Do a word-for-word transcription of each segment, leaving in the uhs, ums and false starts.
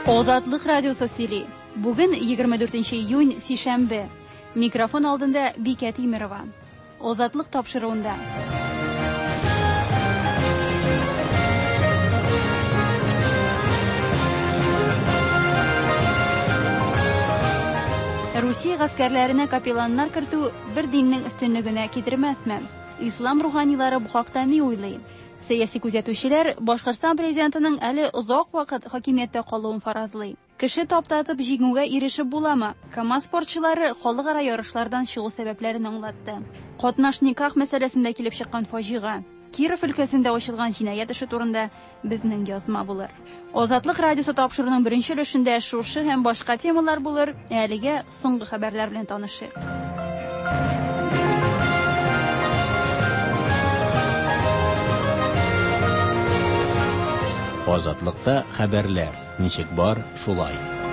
Азатлык радиосы сөйли. Бүген егерме дүртенче июнь сишәмбе. Микрофон алдында Бикә Тимерова. Азатлык тапшыруында. Русия гаскәрләренә капелланнар кертү бер диннең өстенлегенә китермәсме? Ислам руханилары бу хакта ни уйлый? Сәяси күзәтүчеләр Башкортстан президентының әле озак вакыт хакимияттә калуын фаразлый. Кеше таптатып җиңүгә ирешеп буламы? КамАЗ спортчылары халыкара ярышлардан чыгу сәбәпләрен аңлатты. Катнаш никах мәсьәләсендә килеп чыккан фаҗига. Киров өлкәсендә ачылган җинаять эше турында безнең язма булыр. Азатлык радиосы тапшыруның беренче өлешендә шушы һәм башка темалар булыр. Әлегә соңгы хәбәрләр белән танышыйк. Азатлыкта хәбәрләр. Ничек бар, шулай.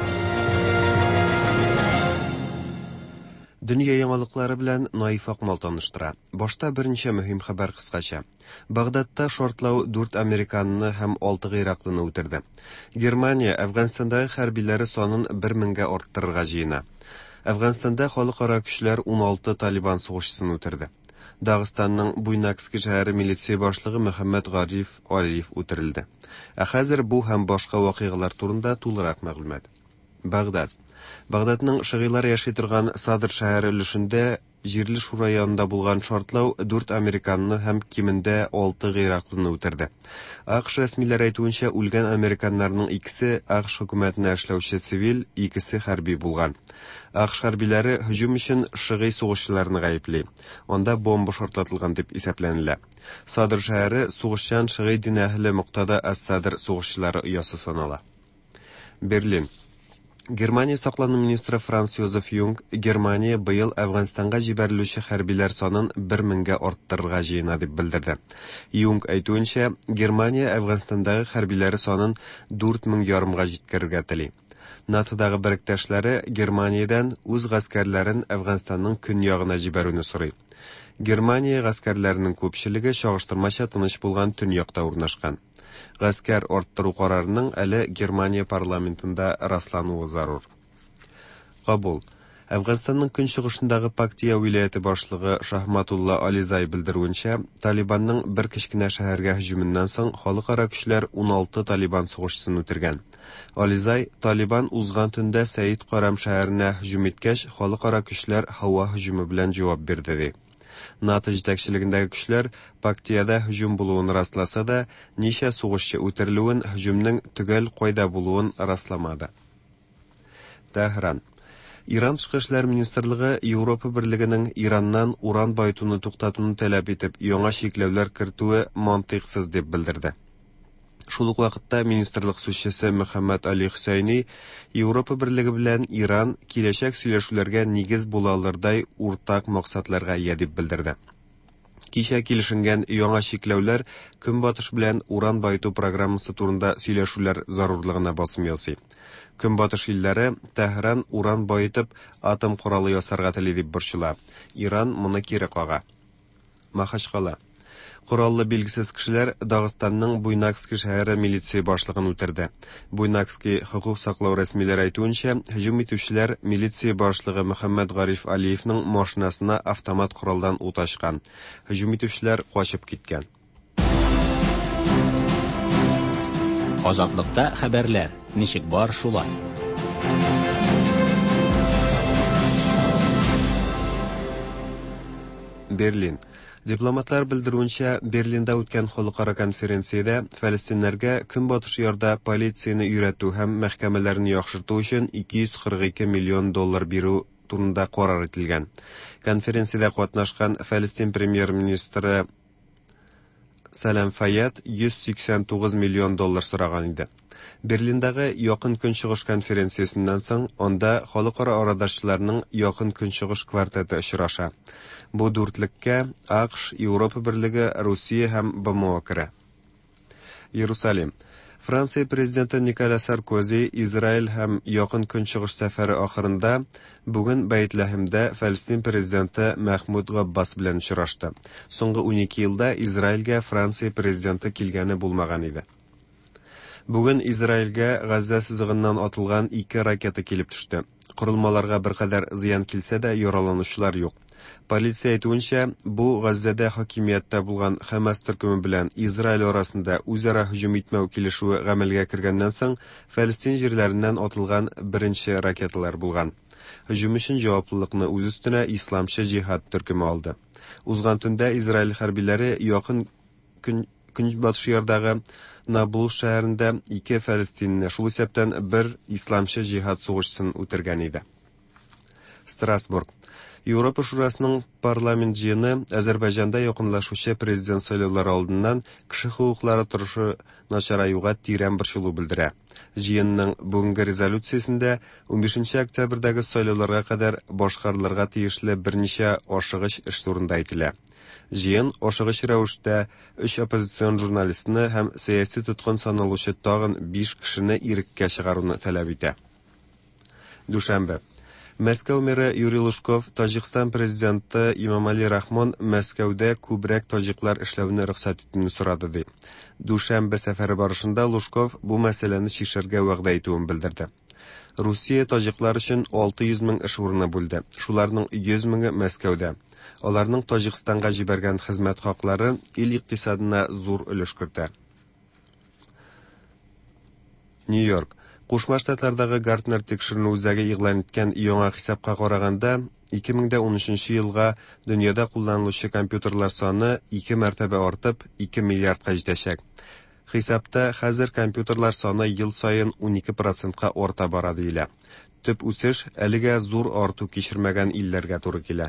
Дөнья яңалыклары белән Наиф Акмал таныштыра. Башта беренче мөһим хәбәр кыскача. Багдадта шортлау дүрт американны һәм алты гыйраклыны үтерде. Германия Әфганстандагы хәрбиләре санын бер меңгә арттырырга җыена. Әфганстанда халыкара көчләр ун алты Талибан сугышчысын үтерде. Дагыстанның Буйнакск шәһәре милиция башлыгы Мөхәммәд Гариф Алиев үтерелде. Ә хәзер бу һәм башка вакыйгалар турында тулырак мәгълүмат. Багдад. Багдадның шыгыйлар яши торган Садр шәһәре өлешендә җирле шура янында булган шартлау дүрт американны һәм кимендә алты гыйраклыны үтерде. АКШ рәсмиләре әйтүенчә, үлгән американнарның икесе АКШ хөкүмәтенә эшләүче цивил, икесе хәрби булган. АКШ хәрбиләре һөҗүм өчен шыгый сугышчыларны гаепли. Анда бомба шартлатылган дип исәпләнелә. Садр шәһәре сугышчан шыгый дин әһле Муктада ас-Садр сугышчылары оясы санала. Берлин. Германия саклану министры Франц Йозеф Юнг Германия быел Әфганстанга җибәрелүче хәрбиләр санын бер меңгә арттырырга җыена дип белдерде. Юнг әйтүенчә, Германия Әфганстандагы хәрбиләре санын дүрт мең ярымга җиткерергә тели. НАТОдагы беректәшләре Германиядән үз гаскәрләрен Әфганстанның көньягына җибәрүне сорый. Германия гаскәрләренең күпчелеге чагыштырмача тыныч булган төньякта урнашкан. Гаскәр арттыру карарының әле Германия парламентында раслануы зарур. Кабул. Әфганстанның көнчыгышындагы Пактия вилаяты башлыгы Шахматулла Ализай белдерүенчә, Талибанның бер кечкенә шәһәргә һөҗүменнән соң халыкара көчләр ун алты Талибан сугышчысын үтергән. Ализай, Талибан узган төндә Сәйид Карам шәһәренә һөҗүм иткәч, халыкара көчләр һава һөҗүме белән җавап бирде ди. НАТО җитәкчелегендәге көчләр Пактиядә һөҗүм булуын расласа да, ничә сугышчы үтерелүен, һөҗүмнең төгәл кайда булуын расламады. Тәһран. Иран тышкы эшләр министрлыгы Европа берлегенең Ираннан уран байтуны туктатуны таләп итеп, яңа чикләүләр кертүе мантыйксыз дип белдерде. Шул ук вакытта министрлык сүзчесе Мөхәммәд Али Хөсәйни Европа берлеге белән Иран киләчәк сөйләшүләргә нигез була алырдай уртак максатларга ия дип белдерде. Кичә килешенгән яңа чикләүләр Көнбатыш белән уран байту программасы турында сөйләшүләр зарурлыгына басым ясый. Көнбатыш илләре Тәһран уран байтып атом коралы ясарга тели дип борчыла. Иран моны кире кага. Махачкала. Кораллы билгесез кешеләр Дагыстанның Буйнакск шәһәре милиция башлыгын үтерде. Буйнакский хокук саклау рәсмиләре әйтүенчә, һөҗүм итүчеләр милиция башлыгы Мөхәммәд Гариф Алиевның машинасына автомат коралдан ут ачкан. Һөҗүм итүчеләр качып киткән. Азатлыкта хәбәрләр. Ничек бар, шулай. Берлин. Дипломатлар белдерүенчә, Берлиндә үткән халыкара конференциядә фәлестиннәргә Көнбатыш ярда полицияне өйрәтү һәм мәхкәмәләрне яхшырту өчен ике йөз кырык ике миллион доллар бирү турында карар ителгән. Конференциядә катнашкан Фәлестин премьер-министры Салам Фаяд йөз сиксән тугыз миллион доллар сораган иде. Берлиндагы Якын Көнчыгыш конференциясеннән соң анда халыкара арадашларның Якын Көнчыгыш квартеты очраша. Бу дүртлеккә АКШ, Европа берлеге, Русия һәм БМО керә. Иерусалим. Франция президенты Николя Саркози Израиль һәм Якын Көнчыгыш сәфәре ахырында бүген Бәйтләһемдә Фәлестин президенты Мәхмүд Габбас белән очрашты. Соңгы унике елда Израильгә Франция президенты килгәне булмаган иде. Бүген Израильгә Газа сызыгыннан атылган ике ракета килеп төште. Корылмаларга беркадәр зыян килсә дә, яраланучылар юк. Полиция әйтүенчә, бу Газзада хакимияттә булган Хамас төркеме белән Израиль арасында үзара һөҗүм итмәү килешүе гамәлгә кергәннән соң Фәлестин җирләреннән атылган беренче ракеталар булган. Һөҗүм өчен җаваплылыкны үз өстенә Исламчы җиһад төркеме алды. Узган төндә Израиль хәрбиләре якын көнбатыш ярдагы Наблус шәһәрендә ике фәлестинне, шул исәптән бер исламчы җиһад сугышчысын үтергән иде. Страсбург. Европа шурасының парламент җыены Азәрбайҗанда якынлашучы президент сайлаулары алдыннан кеше хукуклары торышы начараюга тирән борчылу белдерә. Җыенның бүгенге резолюциясендә унбишенче октябрьдәге сайлауларга кадәр башкарылырга тиешле берничә ашыгыч эш турында әйтелә. Җыен ашыгыч рәвештә өч оппозицион журналистны һәм сәяси тоткын саналучы тагын биш кешене иреккә чыгаруны таләп итә. Дүшәмбе. Мәскәү мэры Юрий Лужков, Таҗикстан президенты Имамали Рахмон Мәскәүдә күбрәк таҗиклар эшләүне рөхсәт итүне сорады ди. Дүшәмбе сәфәре барышында Лужков бу мәсьәләне чишәргә вәгъдә итүен белдерде. Русия таҗиклар өчен алты йөз мең эш урыны бүлде. Шуларның йөз меңе Мәскәүдә. Аларның Таҗикстанга җибәргән хезмәт хаклары ил икътисадына зур өлеш кертә. Нью-Йорк. Кушма Штатлардагы Гартнер тикшеренү үзәге игълан иткән яңа хисапка караганда, ике мең унөченче елга дөньяда кулланылучы компьютерлар саны ике мәртәбә артып, ике миллиардка җитәчәк. Хисапта хәзер компьютерлар саны ел саен унике процентка арта бара диелә. Төп үсеш әлегә зур арту кичермәгән илләргә туры килә.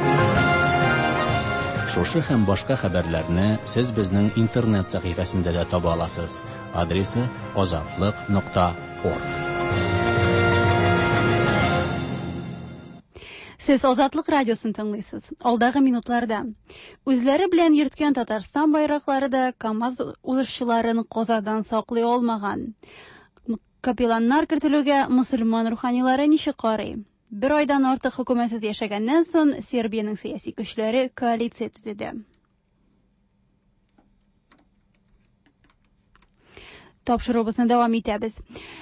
Шушы һәм башка хәбәрләрне сез безнең интернет сәхифәсендә дә таба аласыз. Адресы азатлык нокта орг. Сез Азатлык радиосын тыңлыйсыз. Алдагы минутларда үзләре белән йөрткән Татарстан байраклары да КАМАЗ узышчыларын казадан саклый алмаган. Капелланнар кертелүгә мөселман руханилары ничек карый? Бер айдан артык хөкүмәтсез яшәгәннән соң Сербиянең сәяси көчләре коалиция төзеде. Тапшыруыбызны дәвам итәбез.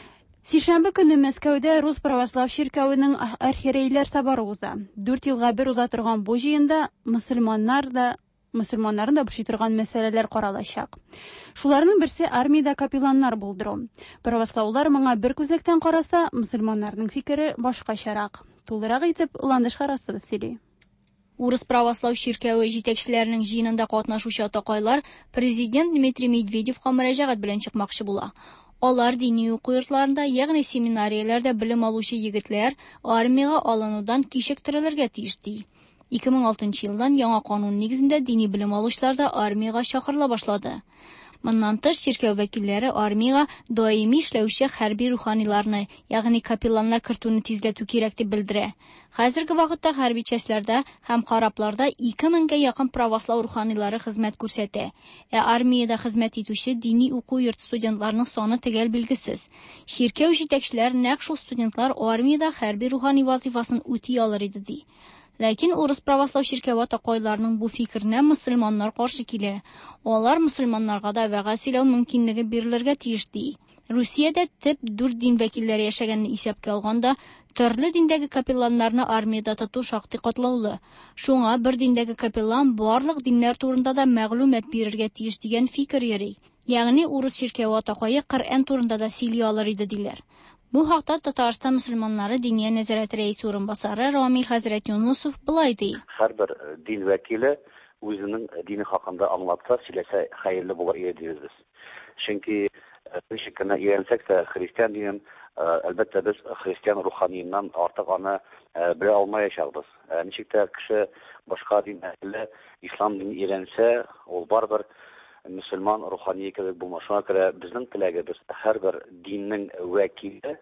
Сишәмбе көне Мәскәүдә Рус православ ширкәвенең архиерейләр соборы уза. Дүрт елга бер уза торган бу җыенда мөселманнар да мөселманнарын да борчый торган мәсьәләләр каралачак. Шуларның берсе армиядә капелланнар булдыру. Православлар моңа бер күзлектән караса, мөселманнарның фикере башкачарак. Тулырак итеп Ландыш Харасыбыз сөйли. Урыс православ ширкәве җитәкчеләренең җыенында катнашучы атакайлар президент Дмитрий Медведевка мөрәҗәгать белән чыкмакчы була. Алар дини уку йортларында, ягъни семинарияләрдә белем алучы егетләр армиягә алынудан кичектерелергә тиеш ди. ике мең алтынчы елдан яңа канун нигезендә дини белем алучылар да армиягә чакырыла башлады. Моннан тыш ширкәү вәкилләре армиягә даими эшләүче хәрби руханиларны, ягъни капелланнар кертүне тизләтү кирәк дип белдерә. Хәзерге вакытта хәрби частьләрдә һәм карапларда ике меңгә якын православ руханилары хезмәт күрсәтә. Ә армиядә хезмәт итүче дини уку йорт студентларының саны төгәл билгесез. Ширкәү җитәкчеләр нәкъ шул студентлар армиядә хәрби рухани вазифасын үти алыр иде ди. Ләкин урыс православ ширкәве атакайларының бу фикеренә мөселманнар каршы килә. Алар мөселманнарга да вәгазь сөйләү мөмкинлеге бирелергә тиеш ди. Русиядә төп дүрт дин вәкилләре яшәгәнне исәпкә алганда, төрле диндәге капелланнарны армиядә тоту шактый катлаулы. Шуңа бер диндәге капеллан барлык диннәр турында да мәгълүмат бирергә тиеш дигән фикер йөри. Ягъни урыс ширкәве атакайы Коръән турында да сөйли алыр иде диләр. Бу хакта Татарстан мөселманнары диния нәзарәт рәисе урынбасары Рамил Хәзрәт Юнусов булай ди. Һәрбер дин вәкиле үзенең дине хакында аңлатса, сөйләсә хәерле булыр иде дибез. Чөнки ничек кенә өйрәнсәк тә христиан динен, әлбәттә без христиан руханиеннан артык аны белә алмаячакбыз. Ничек тә кеше башка дин әһеле ислам динен өйрәнсә, ул барбер мөселман рухани кебек булмас. Шуңа күрә безнең теләгебез һәрбер диннең вәкиле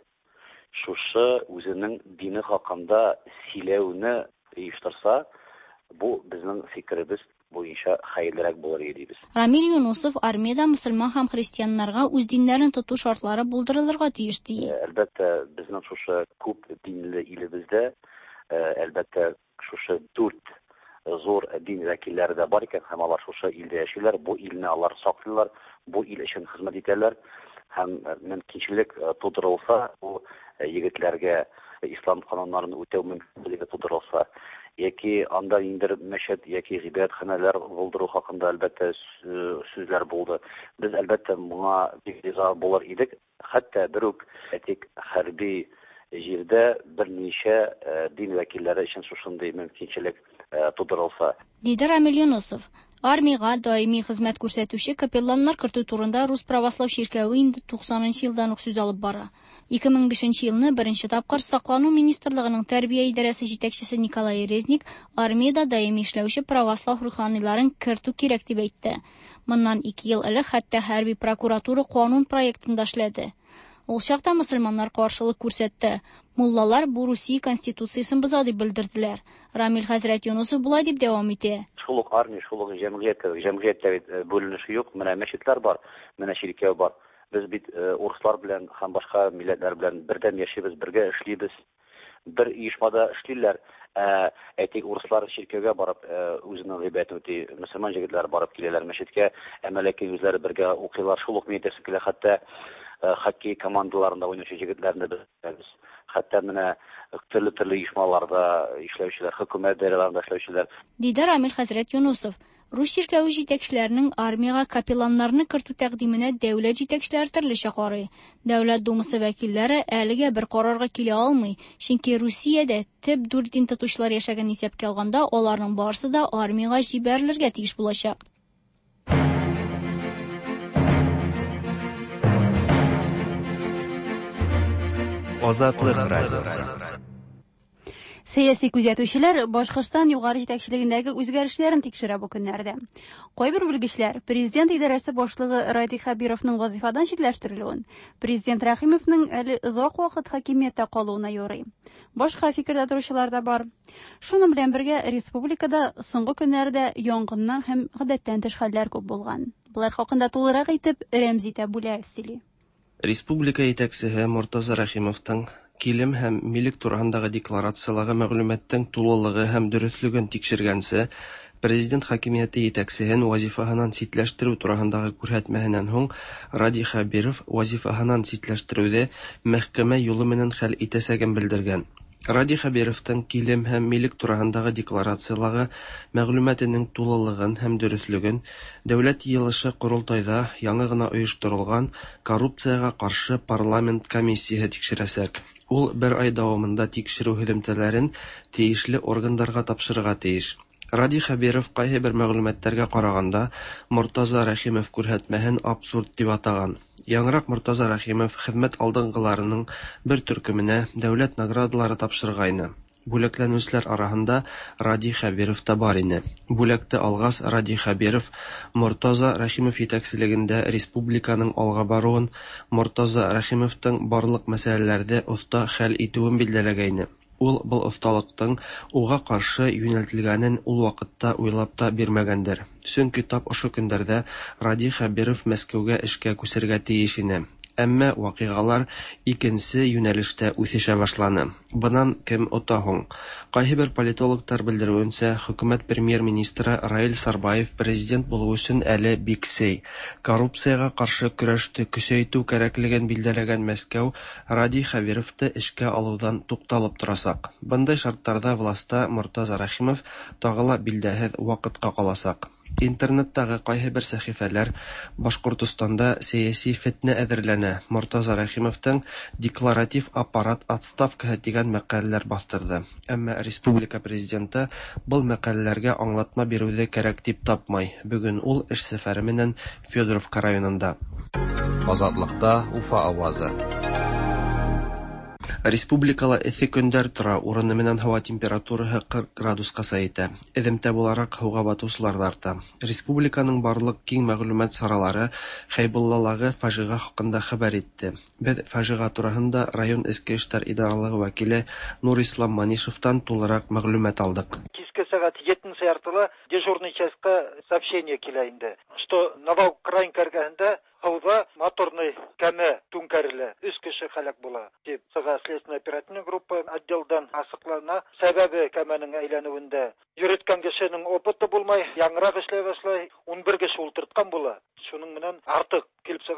шушы үзенең дине хакында сөйләүне оештырса, бу безнең фикеребез буенча хәерлерәк булыр иде дибез. Рамил Юнусов армиядә мөселман һәм христианнарга үз диннәрен тоту шартлары булдырылырга тиеш ди. Әлбәттә, безнең шушы күп динле илебездә, әлбәттә, шушы дүрт зур дин вәкилләре дә бар икән, һәм алар шушы илдә яшиләр, бу илне алар саклыйлар, бу ил өчен хезмәт итәләр. һәм мөмкинчелек тудырылса, бу егетләргә ислам кануннарын үтәү мөмкинлеге тудырылса, яки анда индер мәчет яки гыйбадәтханәләр булдыру хакында әлбәттә сүзләр булды. Без әлбәттә моңа бик риза булыр идек. Хәтта бер үк әтик хәрби җирдә берничә дин вәкилләре өчен шушындый мөмкинчелек тудырылса. Диде Рамил Юнусов. Армиягә даими хезмәт күрсәтүче капелланнар кертү турында Рус православ ширкәве инде туксанынчы елдан ук сүз алып бара. ике мең бишенче елны беренче тапкыр Саклану министрлыгының тәрбия идарәсе җитәкчесе Николай Резник армиядә даими эшләүче православ руханийларын кертү кирәк дип әйтте. Моннан ике ел элек хәтта хәрби прокуратура канун проектында эшләде. Ул чакта мөселманнар каршылык күрсәтте. Муллалар бу Русия конституциясын боза дип белдерделәр. Рамил хәзрәт Юнусов булай дип дәвам итә. Шулык армия, шулык җәмгыять, җәмгыятьтә бүленеше юк, менә мәчетләр бар, менә ширкәв бар. Без бит урыслар белән һәм башка милләтләр белән бердәм яшибез, бергә эшлибез. Бер оешмада эшлиләр. Әйтик, урыслар ширкәвгә барып үзенең гыйбадәтен үти, мөселман җегетләр барып киләләр мәчеткә, әмәләки үзләре бергә укыйлар, шулык ниятәсе килә, хәтта хоккей командаларында уйнаучы җегетләрне без, хәтта менә төрле-төрле оешмаларда эшләүчеләр, хөкүмәт дәйрәләрендә эшләүчеләр. Диде Рамил хәзрәт Юнусов. Рус ширкәве җитәкчеләренең армиягә капелланнарны кертү тәкъдименә дәүләт җитәкчеләре төрлечә карый. Дәүләт думасы вәкилләре әлегә бер карарга килә алмый, чөнки Русиядә төп дүрт дин тотучылар яшәгән исәпкә алганда, аларның барысы да армиягә җибәрелергә тиеш булачак. Азатлык радиосы. Сәяси күзәтүчеләр Башкортстан югары җитәкчелегендәге үзгәрешләрен тикшерә бу көннәрдә. Кайбер белгечләр президент идарәсе башлыгы Ради Хабировның вазифадан читләштерелүен, президент Рәхимовның әле озак вакыт хакимияттә калуына юрый. Башка фикердә торучылар да бар. Шуның белән бергә республикада соңгы көннәрдә янгыннар һәм гадәттән тыш хәлләр күп булган. Булар хакында тулырак әйтеп Рәмзитә Бүләев сөйли. Республика итәкчесе Мортаза Рәхимовтың килем һәм милек турында декларацияләге мәгълүматтың тулылыгы һәм дөрестлеген тикшергәнсә, президент хакимияте итәкчесен вазифаһыннан ситләштерү турындагы күрһәтмәһеннән һуң Ради Хабиров вазифаһыннан ситләштерүдә мәхкәмә юлы менән хәл итәсәген белдергән. Ради Хабировтың килем һәм милек турындагы декларацияләге мәгълүматының тулылыгын һәм дөрестлеген дәүләт йыелышы курултайда яңа гына оештырылган коррупцияга каршы парламент комиссиясе тикшерәсәк. Ул бер ай дәвамында тикшерү һөҗәмләрен тиешле органнарга тапшырырга тиеш. Ради Хабиров кайһы бер мәгълүматларга караганда Мортаза Рәхимов күрһәтмәһен абсурд дип атаган. Яңрак Мортаза Рәхимов хезмәт алдынгыларының бер төркеменә дәүләт наградалары тапшыргайны. Бүләкләнүчләр арасында Ради Хабиров та бар иде. Бүләкте алгас Ради Хабиров Мортаза Рәхимов итәкчелегендә республиканың алга баруын, Мортаза Рәхимовтың барлык мәсьәләләрдә оста хәл итүен билдәләгәйне. Ул был осталыктың уга каршы юнәлтелгәнен ул вакытта уйлап та бирмәгәндер. Чөнки тап ошо көндәрдә Ради Хабиров Мәскәүгә эшкә күсәргә тиеш иде. Әмма вакыйгалар икенче юнәлештә үсешә башланы. Бунан кем ота һуң? Кайһы бер политологтар белдерүенчә, хөкүмәт премьер-министры Раил Сарбаев президент булу өчен әле бик сей. Коррупцияга каршы көрәште көчәйтү кирәклеген билдәләгән Мәскәү Ради Хабировты эшкә алудан тукталып торасак. Бындай шартларда властта Мортаза Рәхимов тагыла билдәһез вакытка каласак. Интернеттагы кайһы бер сәхифәләр Башкортстанда сәяси фитнә әзерләнә. Мортаза Рәхимовтың декларатив аппарат отставкаһы дигән мәкаләләр бастырды. Әмма республика президенты был мәкаләләргә аңлатма бирүдә кирәк дип тапмай. Бүген ул эш сәфәре менән Федоровка районында. Азатлыкта Уфа авазы. Республикала эҫе көндәр тора, урыны менән һава температураһы кырк градуска сайта. Эҙемтә буларак һыуға батыусылар да арта. Республиканың барлык киң мәғлүмәт саралары Хәйбуллалагы фажиға хаҡында хәбәр итте. Беҙ фажиға тураһында район эске эштәр идаралығы вәкиле Нурислам Манишевтан тулыраҡ мәғлүмәт алдыҡ. Киске сәғәт етенсе яртыла дежурный частька сообщение килә инде, что Новоукраинка эргәһендә һыуҙа моторный кәмә түңкәрелә, өс кеше һәлак була дип сыға следственно-оперативный группа отделдан асыҡлана. Сәбәбе кәмәнең әйләнеүендә йөрөткән кешенең опыты булмай, яңыраҡ эшләй башлай, ун бер кеше ултыртҡан була. Шуның менән артыҡ килеп сыға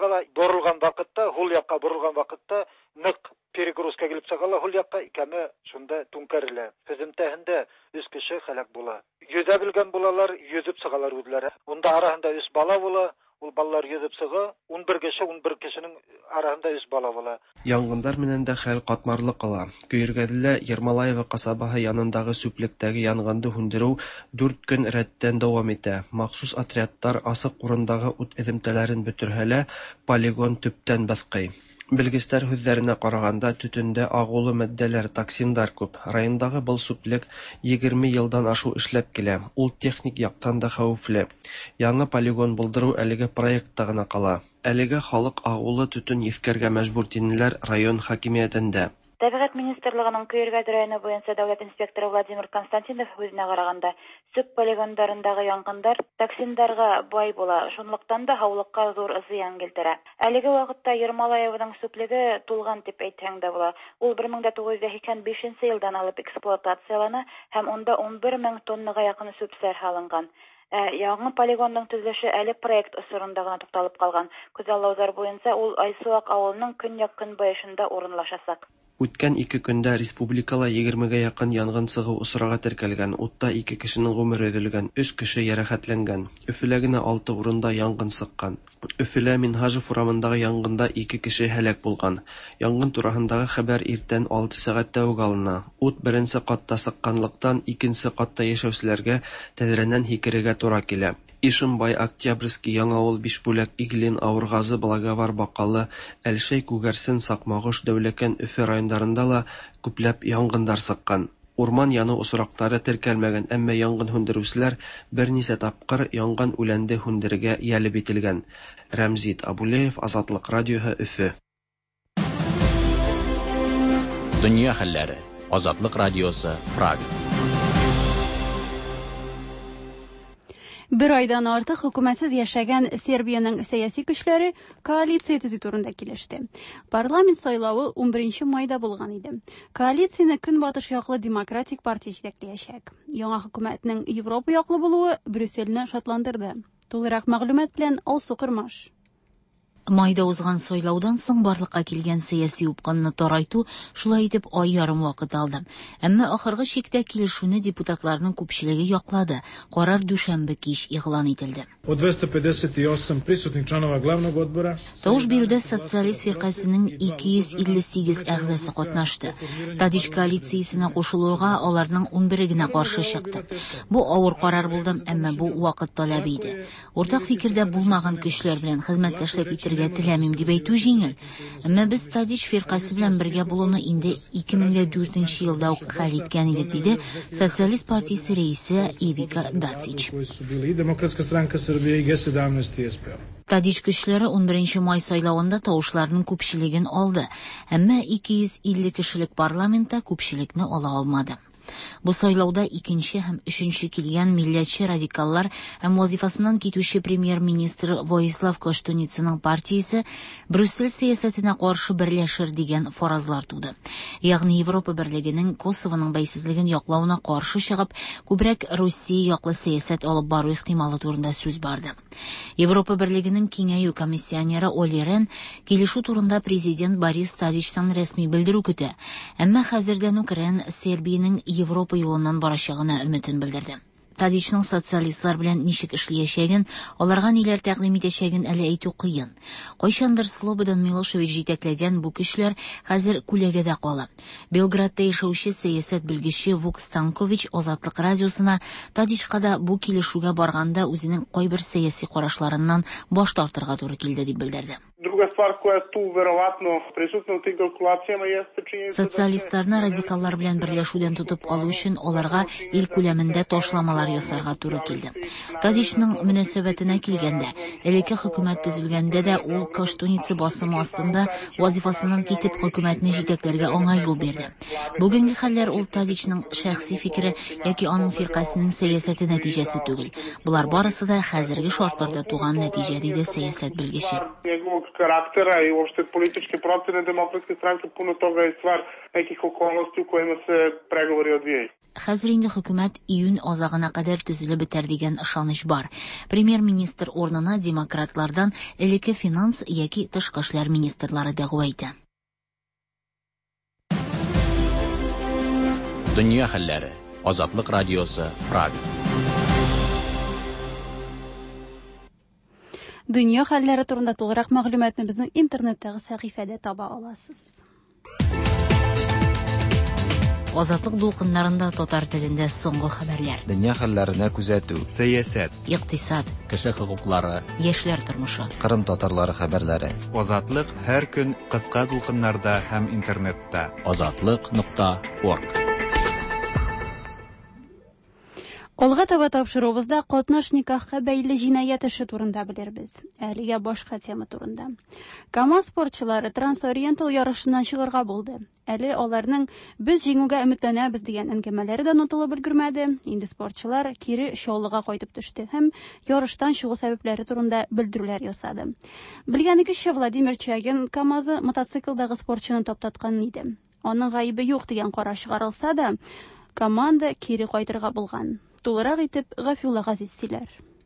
сагала борылган вакытта, ул якка борылган вакытта нык перегрузка килеп сагала, ул якка икәме шунда түнкәрелә. Хезмәттәһендә үз кеше халак була. Йөзә белгән булалар, йөзеп сагалар үзләре. Унда арасында үз бала була. Ул балалар йөзеп сыга, ун бер кеше, ун бер кешенең арасында үз бала була. Янгындар менән дә хәл катмарлы кала. Көергәдәлә Ермолаева касабаһы янындагы сүплектәге янгынды һүндерү дүрт көн рәттән дәвам итә. Махсус отрядтар асык урындагы ут эҙемтәләрен бөтөрһәлә, полигон төптән баҫҡый. Белгестәр һүҙҙәренә ҡарағанда, төтөндә ағыулы мәддәләр, токсиндар күп. Райондағы был сүплек егерме йылдан ашу эшләп килә. Ул техник яҡтан да хәүефле. Яңы полигон булдырыу әлеге проектта ғына ҡала. Әлеге халыҡ ағыулы төтөн еҫкәргә мәжбүр тинеләр район хакимиәтендә. Тәбиғәт министрлығының Көйөргәд районы буйынса дәүләт инспекторы Владимир Константинов һүҙенә ҡарағанда, сүп полигондарындағы янғындар токсиндарға бай була, шунлыҡтан да һаулыҡҡа ҙур зыян килтерә. Әлеге ваҡытта Ермолаеваның сүплеге тулған тип әйтһәң дә була. Ул бер мең дә туғыҙ йөҙ һикмән бишенсе йылдан алып эксплуатациялана һәм унда ун бер мең тоннаға яҡын сүпсәр һалынған. Яңы полигондың төзелеше әле проект осоронда ғына туҡталып ҡалған. Күҙаллауҙар буйынса ул Айсыуаҡ ауылының көньяҡ-көнбайышында урынлашасаҡ. Үткән ике көндә республикала егермегә яҡын янғын сығыу осрағы теркәлгән. Утта ике кешенең ғүмере өҙөлгән, өс кеше йәрәхәтләнгән. Өфөлә генә алты урында янғын сыҡҡан. Өфөлә Минһажев урамындағы янғында ике кеше һәләк булған. Янғын тураһындағы хәбәр иртән алты сәғәттә үк алына. Ут беренсе ҡатта сыҡҡанлыҡтан икенсе ҡатта йәшәүселәргә тәҙрәнән һикерергә тура килә. Ишембай, Октябрьский, Яңауыл, Бишбүләк, Иглин, Ауырғазы, Благовар, Баҡалы, Әлшәй, Күгәрсен, Саҡмағош, Дәүләкән, Өфө райондарында ла күпләп янғындар сыҡҡан. Урман яны осраҡтары теркәлмәгән, әммә янғын һүндереүселәр бер нисә тапҡыр янған үләнде һүндерергә йәлеп ителгән. Рәмзит Абулеев, Азатлыҡ радиоһы, Өфө. Донъя хәлләре. Азатлыҡ радиосы, Прага. Бер айдан артык хөкүмәтсез яшәгән Сербияның сәяси көчләре коалиция төзү турында килеште. Парламент сайлауы ун беренче майда булган иде. Коалицияны Көнбатыш яклы Демократик партия җитәкләячәк. Яңа хөкүмәтнең Европа яклы булуы Брюссельне шатландырды. Тулырак мәгълүмат белән Алсу Кырмаш. Майда узган сайлаудан соң барлыкка килгән сәяси упкынны тарайту шулай итеп ай ярым вакыт алды. Әмма ахыргы чиктә килешүне депутатларның күпчелеге яклады. Карар дүшәмбе кич игълан ителде. Од двеста петдесет и осем присутних членова главного отбора Тауыш бирүдә социалист фиркасының ике йөз илле сигез әгъзасы катнашты. Тадиш коалициясенә кушылуга аларның ун бире генә каршы чыкты. Бу авыр карар булды, әмма бу вакыт таләбе иде. Уртак фикердә булмаган көчләр белән хезмәттәшлек итәргә теләмим дип әйтү җиңел. Әмма без Тадиш фиркасы белән бергә булуны инде ике мең дә дүртенче елда ук хәл иткән идек, диде Социалист партиясе рәисе Ивика Дацич. Тадиш көчләре ун беренче май сайлауында тавышларның күпчелеген алды, әмма ике йөз илле кешелек парламентта күпчелекне ала алмады. Бу сайлауда икенче һәм өченче килгән милләтче радикаллар һәм вазифасыннан китүче премьер-министр Воислав Коштуницаның партиясе Брюссель сәясәтенә каршы берләшер дигән фаразлар туды. Ягъни Европа берлегенең Косовоның бәйсезлеген яклауына каршы чыгып, күбрәк Россия яклы сәясәт алып бару ихтималы турында сүз барды. Европа берлегенең киңәю комиссионеры Оли Рен килешү турында президент Борис Тадичтан рәсми белдерү көтә. Әмма хәзердән үк Рен Сербиянең Европа юлынан барачагына өметен белдерде. Тадичның социалистлар белән ничек эшләячәген, аларга ниләр тәкъдим итәчәген әле әйтү кыен. Кайчандыр Слободан Милошевич җитәкләгән бу кешеләр хәзер күләгәдә кала. Белградта яшәүче сәясәт белгече Вук Станкович Азатлык радиосына Тадичка да бу килешүгә барганда үзенең кайбер сәяси карашларыннан баш тартырга туры килде дип белдерде. Социалистларны радикаллар белән берләшүдән тотып калу өчен аларга ил күләмендә ташламалар ясарга туры килде. Тадичның мөнәсәбәтенә килгәндә, элекке хөкүмәт төзелгәндә дә ул Коштуница басымы астында вазифасыннан китеп хөкүмәтне җитәкләргә аңа юл бирде. Бүгенге хәлләр ул Тадичның шәхси фикере яки аның фиркасының сәясәте нәтиҗәсе түгел. Булар барысы да хәзерге шартларда туган нәтиҗә, диде сәясәт белгече. характера и още политички процес на Демократска странка puno toga je stvar nekih okolnosti u kojima se pregovori odvijaju. Хәзер инде хөкүмәт июнь азагына кадәр төзелеп бетәр дигән ышаныч бар. Премьер-министр орнына демократлардан элекке финанс яки тышкы эшләр министрлары дәгъва итә. Дөнья хәлләре. Азатлык радиосы Прага. Дөнья хәлләре турында тулырак мәгълүматны безнең интернеттагы сәхифәдә таба аласыз. Азатлык дулкыннарында татар телендә соңгы хәбәрләр. Дөнья хәлләренә күзәтү. Сәясәт, Иктисад, Кеше хокуклары, яшьләр тормышы. Кырым татарлары хәбәрләре. Азатлык һәр көн кыска дулкыннарда һәм интернетта. азатлык нокта орг. Алга таба тапшыруыбызда катнаш никахка бәйле җинаять эше турында белербез. Әлегә башка тема турында. КамАЗ спортчылары Трансориентал ярышыннан чыгарга булды. Әле аларның без җиңүгә өметләнәбез дигән әңгәмәләре дә онытылып өлгермәде. Инде спортчылар кире Чаллыга кайтып төште һәм ярыштан чыгу сәбәпләре турында белдерүләр ясады. Белгәнегезчә, Владимир Чагин КамАЗы мотоциклдагы спортчыны таптаткан иде. Аның гаебе юк дигән карар чыгарылса да, команда кире кайтырга булган. Тулырак итеп Гафулла Газиз сөйләр.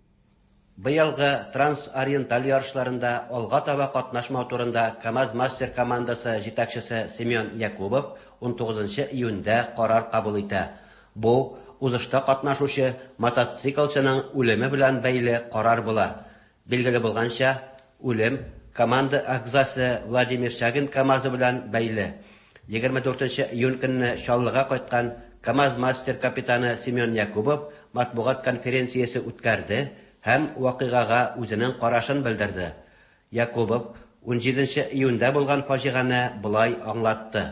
Быелгы Трансориенталь ярышларында алга таба катнашмау турында КамАЗ мастер командасы җитәкчесе Семен Якубов он тугызынчы июньдә карар кабул итә. Бу узышта катнашучы мотоциклчының үлеме белән бәйле карар була. Билгеле булганча, үлем команда әгъзасы Владимир Чагин КамАЗы белән бәйле. егерме дүртенче июнь көнне Чаллыга кайткан КамАЗ мастер капитаны Семен Якубов матбугат конференциясе үткәрде һәм вакыйгага үзенең карашын белдерде. Якубов он җиденче июньдә булган фаҗиганы булай аңлатты.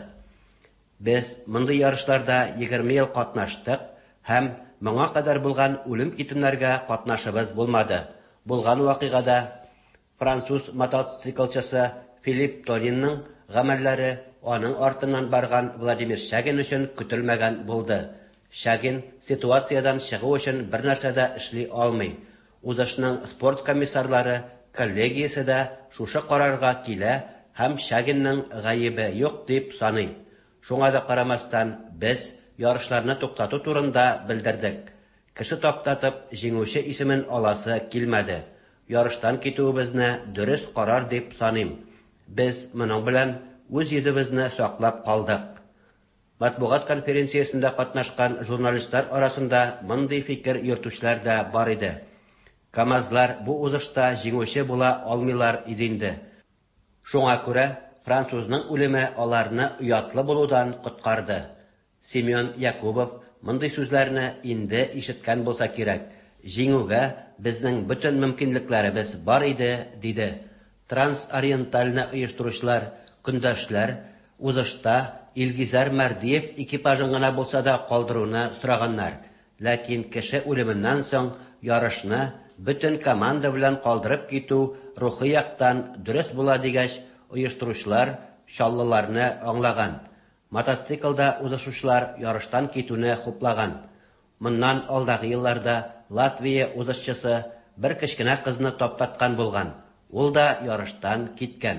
Без мондый ярышларда егерме ел катнаштык һәм моңа кадәр булган үлем китемнәргә катнашыбыз булмады. Булган вакыйгада француз мотоциклчысы Филипп Торинның гамәлләре аның артыннан барган Владимир Чагин өчен көтелмәгән булды. Чагин ситуациядан чыгу өчен бер нәрсә дә эшли алмый. Узышның спорт комиссарлары коллегиясе дә шушы карарга килә һәм Чагинның гаебе юк дип саный. Шуңа да карамастан без ярышларны туктату турында белдердек. Кеше таптатып җиңүче исемен аласы килмәде. Ярыштан китүебезне дөрес карар дип саныйм. Без моның белән үз йөзебезне саклап калдык. Матбугат конференциясендә катнашкан журналистлар арасында мондый фикер йөртүчеләр дә бар иде. КамАЗлар бу узышта җиңүче була алмыйлар иде инде. Шуңа күрә французның үлеме аларны уятлы булудан коткарды. Семен Якубов мондый сүзләрне инде ишеткән булса кирәк. Җиңүгә безнең бөтен мөмкинлекләребез бар иде, диде. Трансориентальны оештыручылар, көндәшләр узышта Илгизар Мәрдиев экипажын гына булса да калдыруны сораганнар. Ләкин кеше үлеменнән соң ярышны бөтен команда белән калдырып китү рухи яктан дөрес була дигәч, оештыручылар чаллыларны аңлаган. Мотоциклда узышучылар ярыштан китүне хуплаган. Моннан алдагы елларда Латвия узышчысы бер кечкенә кызны таптаткан булган. Ул да ярыштан киткән.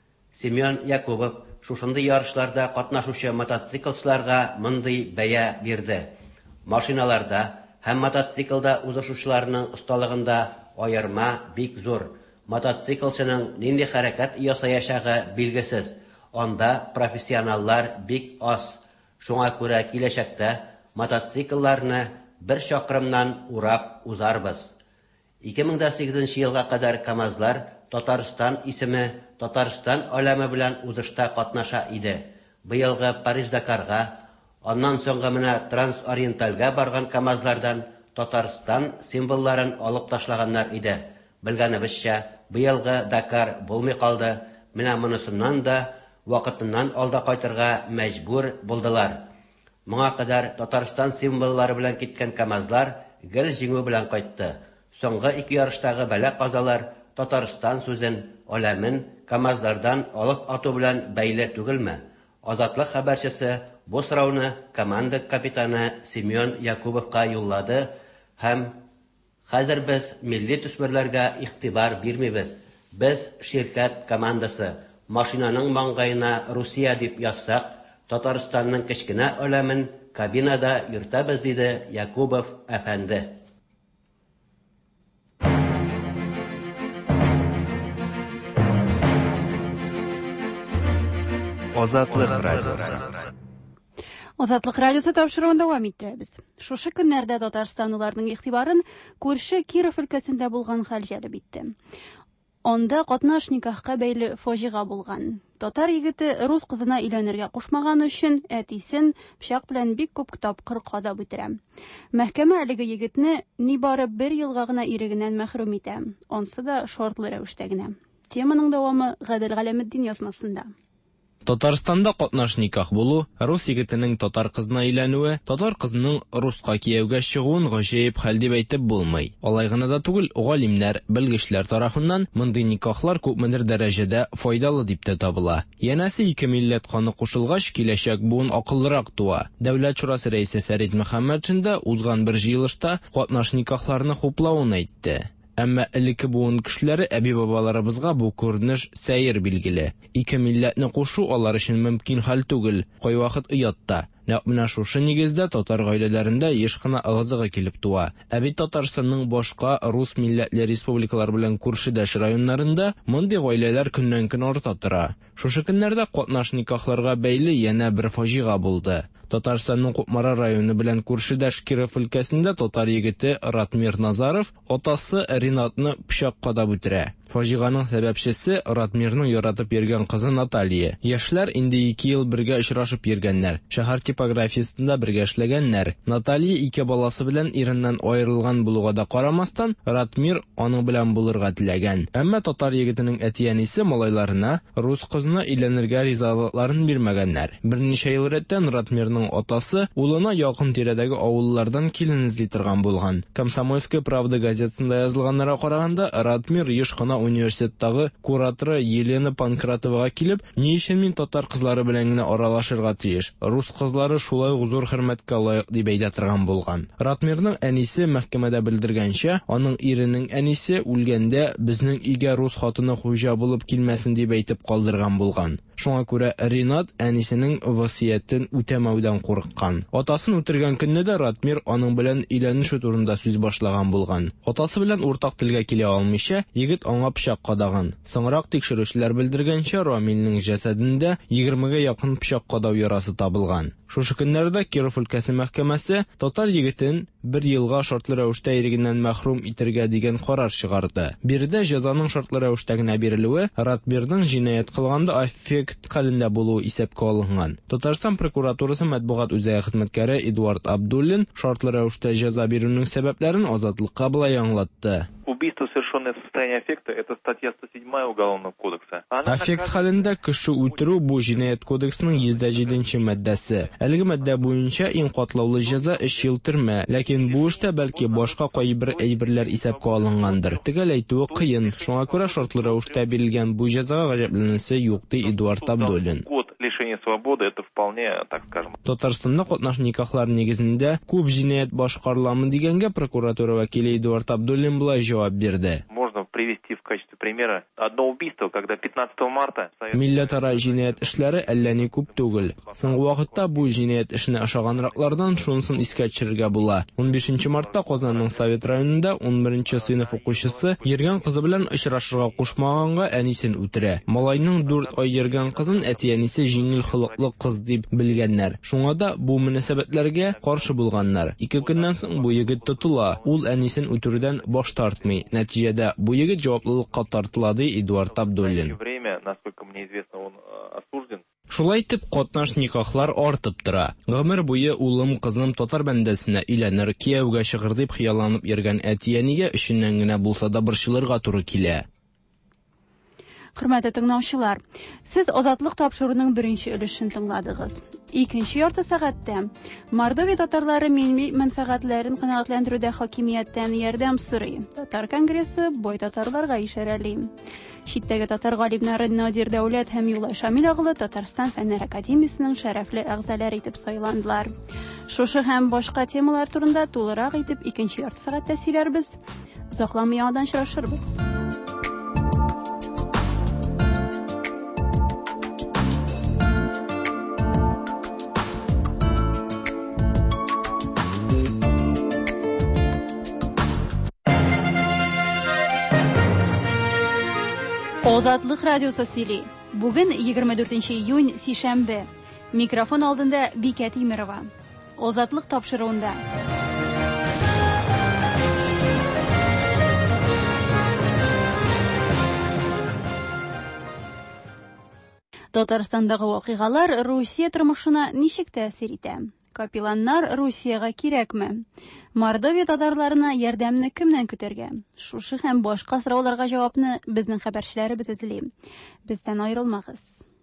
Семен Якубов шушындый ярышларда катнашучы мотоциклчыларга мондый бәя бирде. Машиналарда һәм мотоциклда узышучыларның осталыгында аерма бик зур. Мотоциклчының нинди хәрәкәт ясаячагы билгесез. Анда профессионаллар бик аз. Шуңа күрә киләчәктә мотоциклларны бер чакрымнан урап узарбыз. ике мең сигезенче елга кадәр КамАЗлар Татарстан исеме Татарстан аләме белән узышта катнаша иде. Быелгы Париж-Дакарга, аннан соңгы менә Трансориентальгә барган КамАЗлардан Татарстан символларын алып ташлаганнар иде. Белгәнебезчә, быелгы Дакар булмый калды. Менә монысыннан да вакытыннан алда кайтырга мәҗбүр булдылар. Моңа кадәр Татарстан символлары белән киткән КамАЗлар гел җиңү белән кайтты. Соңгы ике ярыштагы бәлә казалар Татарстан сүзен, аләмен КамАЗлардан алып ату белән бәйле түгелме? Азатлык хәбәрчесе бу сорауны команда капитаны Семен Якубовка юллады һәм хәзер без милли төсмерләргә игътибар бирмибез. Без şirket командасы машинаның маңгайына Русия дип язсак, Татарстанның кечкенә әләмен кабинада йөртәбез диде Якубов әфәнде. Азатлык радиосы. Азатлык радиосы тапшыруын дәвам иттерәбез. Шушы көннәрдә Татарстанлыларның игътибарын күрше Киров өлкәсендә булган хәл җәлеп итте. Анда катнаш никахка бәйле фаҗига булган. Татар егете рус кызына өйләнергә кушмаган өчен әтисен пычак белән бик күп тапкыр кадап үтерә. Мәхкәмә әлеге егетне нибары бер елга гына ирегеннән мәхрүм итә. Ансы да шартлы рәвештә генә. Теманың дәвамы Гадел Галәметдин язмасында. Татарстанда катнаш никах булу, рус егетенең татар кызына өйләнүе, татар кызының руска кияүгә чыгуын гаҗәеп хәл дип әйтеп булмый. Алай гына да түгел, галимнәр, белгечләр тарафыннан мондый никахлар күпмедер дәрәҗәдә файдалы дип тә табыла. Янәсе ике милләт каны кушылгач, киләчәк буын акыллырак туа. Дәүләт шурасы рәисе Фәрит Мөхәммәтшин дә узган бер җыелышта катнаш никахларны хуплауын әйтте. Әмма элекке буын кешеләре әби-бабаларыбызга бу күренеш сәер билгеле. Ике милләтне кушу алар өчен мөмкин хәл түгел. Кайвакыт оятта. Нәкъ менә шушы нигездә татар гаиләләрендә еш кына ыгызыгы килеп туа. Ә бит Татарстанның башка рус милләтле республикалар белән күршедәш районнарында мондый гаиләләр көннән-көн арта тора. Шушы көннәрдә катнаш никахларга бәйле янә бер фаҗига булды. Татарстанның Купмара районы белән күршедәш Киров өлкәсендә татар егете Ратмир Назаров атасы Ринатны пычак кадап үтерә. Фаҗиганың сәбәпчесе Ратмирның яратып йөргән кызы Наталья. Яшьләр инде ике ел бергә очрашып йөргәннәр. Шәһәр типографиясендә бергә эшләгәннәр. Наталья ике баласы белән иреннән аерылган булуга да карамастан, Ратмир аның белән булырга теләгән. Әмма татар егетенең әтиянисе малайларына рус кызына өйләнергә ризалыкларын бирмәгәннәр. Берничә ел рәттән Ратмирның атасы улына якын тирәдәге авыллардан килен эзли торган булган. Комсомольская правда газетасында язылганнарга караганда, Ратмир еш кына университеттагы кураторы Елена Панкратовага килеп, ни өчен мин татар кызлары белән генә аралашырга тиеш? Рус кызлары шулай зур хөрмәткә лаек дип әйтә торган булган. Ратмирның әнисе мәхкәмәдә белдергәнчә, аның иренең әнисе үлгәндә безнең өйгә рус хатыны хуҗа булып килмәсен дип әйтеп калдырган булган. Шуңа күрә Ринат әнисенең васыятен үтәмәүдән курыккан. Атасын үтергән көнне дә Ратмир аның белән өйләнешү турында сүз башлаган булган. Атасы белән уртак телгә килә алмыйча, егет аңа пычак кадаган. Соңрак тикшерүчеләр белдергәнчә, Рамилнең җәсәдендә егермегә якын пычак кадау ярасы табылган. Шушы көннәрдә Киров өлкәсе мәхкәмәсе татар егетен бер елга шартлы рәвештә ирегеннән мәхрүм итәргә дигән карар чыгарды. Биредә җәзаның шартлы рәвештә генә бирелүе Ратмирның җинаять кылганда аффект хәлендә булуы исәпкә алынган. Татарстан прокуратурасы матбугат үзәге хезмәткәре Эдуард Абдуллин шартлы рәвештә җәза бирүнең сәбәпләрен Азатлыкка булай аңлатты. Убийство, совершенное в состоянии аффекта, это статья сто седьмая Уголовного кодекса. Аффект хәлендә кеше үтерү бу җинаять кодексының йөз җиденче маддәсе. Әлеге маддә буенча иң катлаулы җәза өч ел төрмә, ләкин бу эштә бәлки башка кайбер әйберләр исәпкә алынгандыр. Төгәл әйтүе кыен. Шуңа күрә шартлы рәвештә бирелгән бу җәзага гаҗәпләнәсе юк ди Эдуард Абдуллин. Лишение свободы, это вполне, так скажем. Татарстанда катнаш никахлар нигезендә күп җинаять башкарыламы дигәнгә прокуратура вәкиле Эдуард Абдуллин булай җавап бирде. Можно привести в качестве примера одно убийство, когда пятнадцатого марта милләтара җинаять эшләре әллә ни күп түгел. Соңгы вакытта бу җинаять эшне ашаганраклардан шунысын искә төшерергә була. ун бишенче мартта Казанның Совет районында ун беренче сыйныф укучысы йөргән кызы белән очрашырга кушмаганга әнисен үтерә. Малайның дүрт ай йөргән кызын әти-әнисе җиңел холыклы кыз дип белгәннәр. Шуңа да бу мөнәсәбәтләргә каршы булганнар. Ике көннән соң бу егет тотыла. Ул әнисен үтерүдән баш тартмый. Нәтиҗәдә бу егет җаваплылыкка тартыла ди Эдуард Абдуллин. Насколько мне известно, он осужден. Шулай итеп, катнаш никахлар артып тора. Гомер буе улым, кызым татар бәндәсенә өйләнер, кияүгә чыгыр дип хыялланып йөргән әти-әнигә өченнән генә булса да борчылырга туры килә. Хөрмәтле тыңлаучылар, сез Азатлык тапшыруның беренче өлешен тыңладыгыз. Икенче ярты сәгатьтә Мордовия татарлары милли мәнфәгатьләрен канәгатьләндерүдә хакимияттән ярдәм сорый. Татар конгрессы бай татарларга ишарәли. Читтәге татар галимнәре Надир Дәүләт һәм Юлай Шамил агылы Татарстан фәннәр академиясенең шәрәфле әгъзалары итеп сайландылар. Шушы һәм башка темалар турында тулырак итеп икенче ярты сәгатьтә сөйләрбез. Узакламый яңадан очрашырбыз. Озатлык радиосы сөйли. Бүген егерме дүртенче июнь сишәмбе. Микрофон алдында Бикә Тимерова. Озатлык тапшыруында. Татарстандагы вакыйгалар Русия тормышына ничек тәэсир итә? Капелланнар Русияга кирәкме? Мордовия татарларына ярдәмне кемнән көтәргә? Шушы һәм башка сорауларга җавапны безнең хәбәрчеләребез эзли. Бездән аерылмагыз.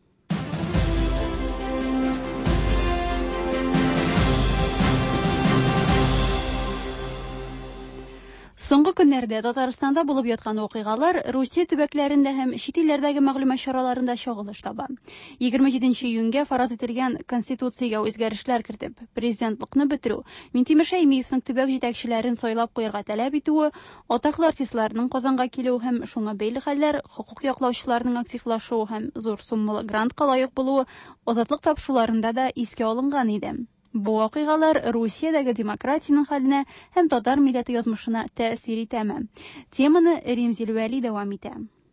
Соңгы көннәрдә Татарстанда булып яткан вакыйгалар Русия төбәкләрендә һәм чит илләрдәге мәгълүмат чараларында чагылыш таба. егерме җиденче июньгә фараз ителгән Конституциягә үзгәрешләр кертеп, президентлыкны бетерү, Минтимер Шәймиевнең төбәк җитәкчеләрен сайлап куярга таләп итүе, атаклы артистларның Казанга килүе һәм шуңа бәйле хәлләр, хокук яклаучыларның активлашуы һәм зур суммалы грантка лаек булуы Азатлык тапшыруларында да искә алынган иде. Бу вакыйгалар Русиядәге демократияның хәленә һәм татар милләте язмышына тәэсир итәме? Теманы Римзил Вәли дәвам итә.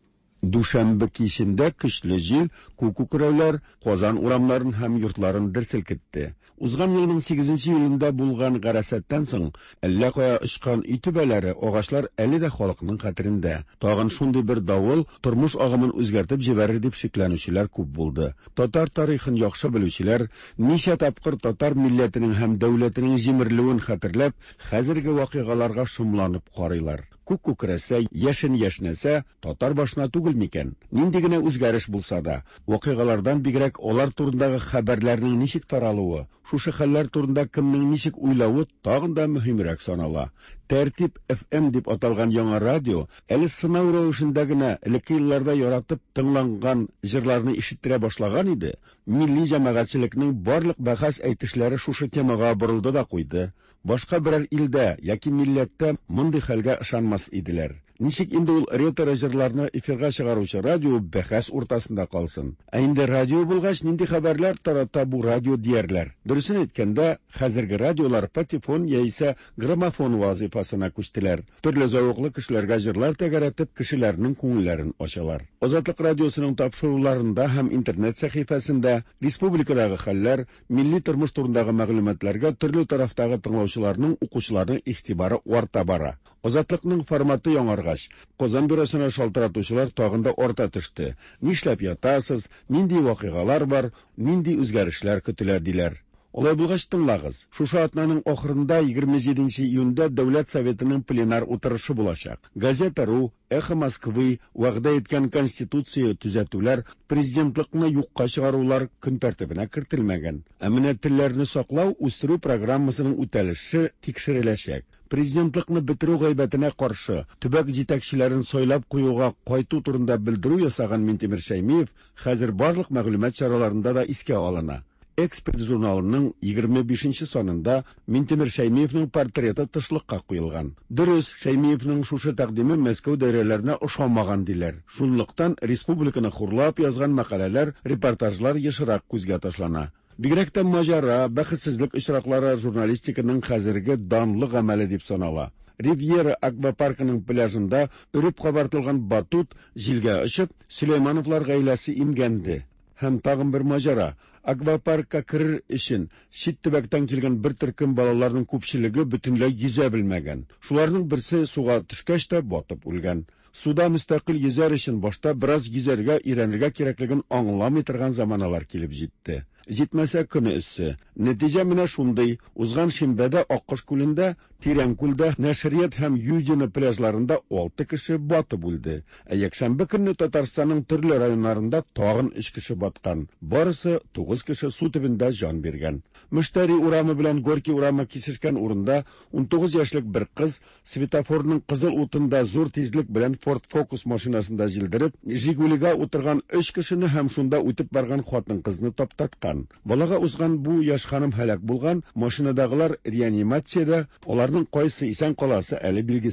Душанбе кичендә көчле җил күк күкрәүләр Казан урамнарын һәм йортларын дер селкетте. Узган елның сигезенче июлендә булган гарәсәттән соң әллә кая очкан үй түбәләре, агачлар әле дә халыкның хәтерендә. Тагын шундый бер давыл тормыш агымын үзгәртеп җибәрер дип шикләнүчеләр күп булды. Татар тарихын яхшы белүчеләр ничә тапкыр татар милләтенең һәм дәүләтенең җимерелүен хәтерләп, хәзерге вакыйгаларга шомланып карыйлар. Күк күкрәсә, яшен яшнәсә, татар башына түгел микән? Нинди генә үзгәреш булса да, вакыйгалардан бигрәк алар турындагы хәбәрләрнең ничек таралуы, шушы хәлләр турында кемнең ничек уйлавы тагын да мөһимрәк санала. Тәртип эф эм дип аталган яңа радио әле сынау рәвешендә генә элекке елларда яратып тыңланган җырларны ишеттерә башлаган иде. Милли җәмәгатьчелекнең барлык бәхәс әйтешләре шушы темага борылды да куйды. Башка берәр илдә яки милләттә мондый хәлгә ышанмас иделәр. Ничек инде ул ретро җырларны эфирга чыгаручы радио бәхәс уртасында калсын? Ә инде радио булгач нинди хәбәрләр тарата бу радио диярләр? Дөресен әйткәндә, хәзерге радиолар патефон яисә граммофон вазифасына күчтеләр. Төрле зауыклы кешеләргә җырлар тәгәрәтеп, кешеләрнең күңелләрен ачалар. Азатлык радиосының тапшыруларында һәм интернет сәхифәсендә республикадагы хәлләр, милли тормыш турындагы мәгълүматларга төрле тарафтагы тыңлаучыларның, укучыларның игътибары арта бара. Азатлыкның форматы яңаргач, Казан бюросына шалтыратучылар тагын да арта төште. Нишләп ятасыз, нинди вакыйгалар бар, нинди үзгәрешләр көтелә диләр. Олай булгач тыңлагыз. Шушы атнаның ахырында егерме җиденче июньдә Дәүләт Советының пленар утырышы булачак. Газета.ру, Эхо Москвы вәгъдә иткән конституция төзәтүләр, президентлыкны юкка чыгарулар көн тәртибенә кертелмәгән. Ә менә телләрне саклау, үстерү программасының үтәлеше тикшереләчәк. Президентлыкны бетерү гайбәтенә каршы төбәк җитәкчеләрен сайлап куюга кайту турында белдерү ясаган Минтимер Шәймиев хәзер барлык мәгълүмат чараларында да искә алына. Эксперт журналының егерме бишенче санында Минтимер Шәймиевның портреты тышлыкка куелган. Дөрес, Шәймиевның шушы тәкъдиме Мәскәү даирәләренә ошамаган диләр. Шунлыктан республиканы хурлап язган мәкаләләр, репортажлар ешрак күзгә ташлана. Бигрәк тә маҗара, бәхетсезлек очраклары журналистиканың хәзерге данлы гамәле дип санала. Ривьера аквапаркының пляжында өреп кабартылган батут җилгә очып, Сөләймановлар гаиләсе имгәнде. Һәм тагын бер маҗара. Аквапаркка керер өчен чит төбәктән килгән бер төркем балаларның күпчелеге бөтенләй йөзә белмәгән. Шуларның берсе суга төшкәч тә батып үлгән. Суда мөстәкыйль йөзәр өчен башта бераз йөзәргә өйрәнергә кирәклеген аңламый торган заманалар килеп җитте. Җитмәсә көне өссе. Нәтиҗә менә шундый. Узган шимбәдә Аккош күлендә, Тирәнкүлдә, Нәшрият һәм Юдино пляжларында алты кеше батып үлде. Ә якшәмбе көнне Татарстанның төрле районнарында тагын өч кеше баткан. Барысы тугыз кеше су төбендә җан биргән. Мөштәри урамы белән Горький урамы кисешкән урында ун тугыз яшьлек бер кыз светофорның кызыл утында зур тизлек белән Ford Focus машинасында җилдереп, Жигулига утырган өч кешене һәм шунда үтеп барган хатын-кызны таптаткан. Балага узган бу яшь ханым һәлак булган, машинадагылар реанимациядә, аларның кайсы исән каласы әле билгесез.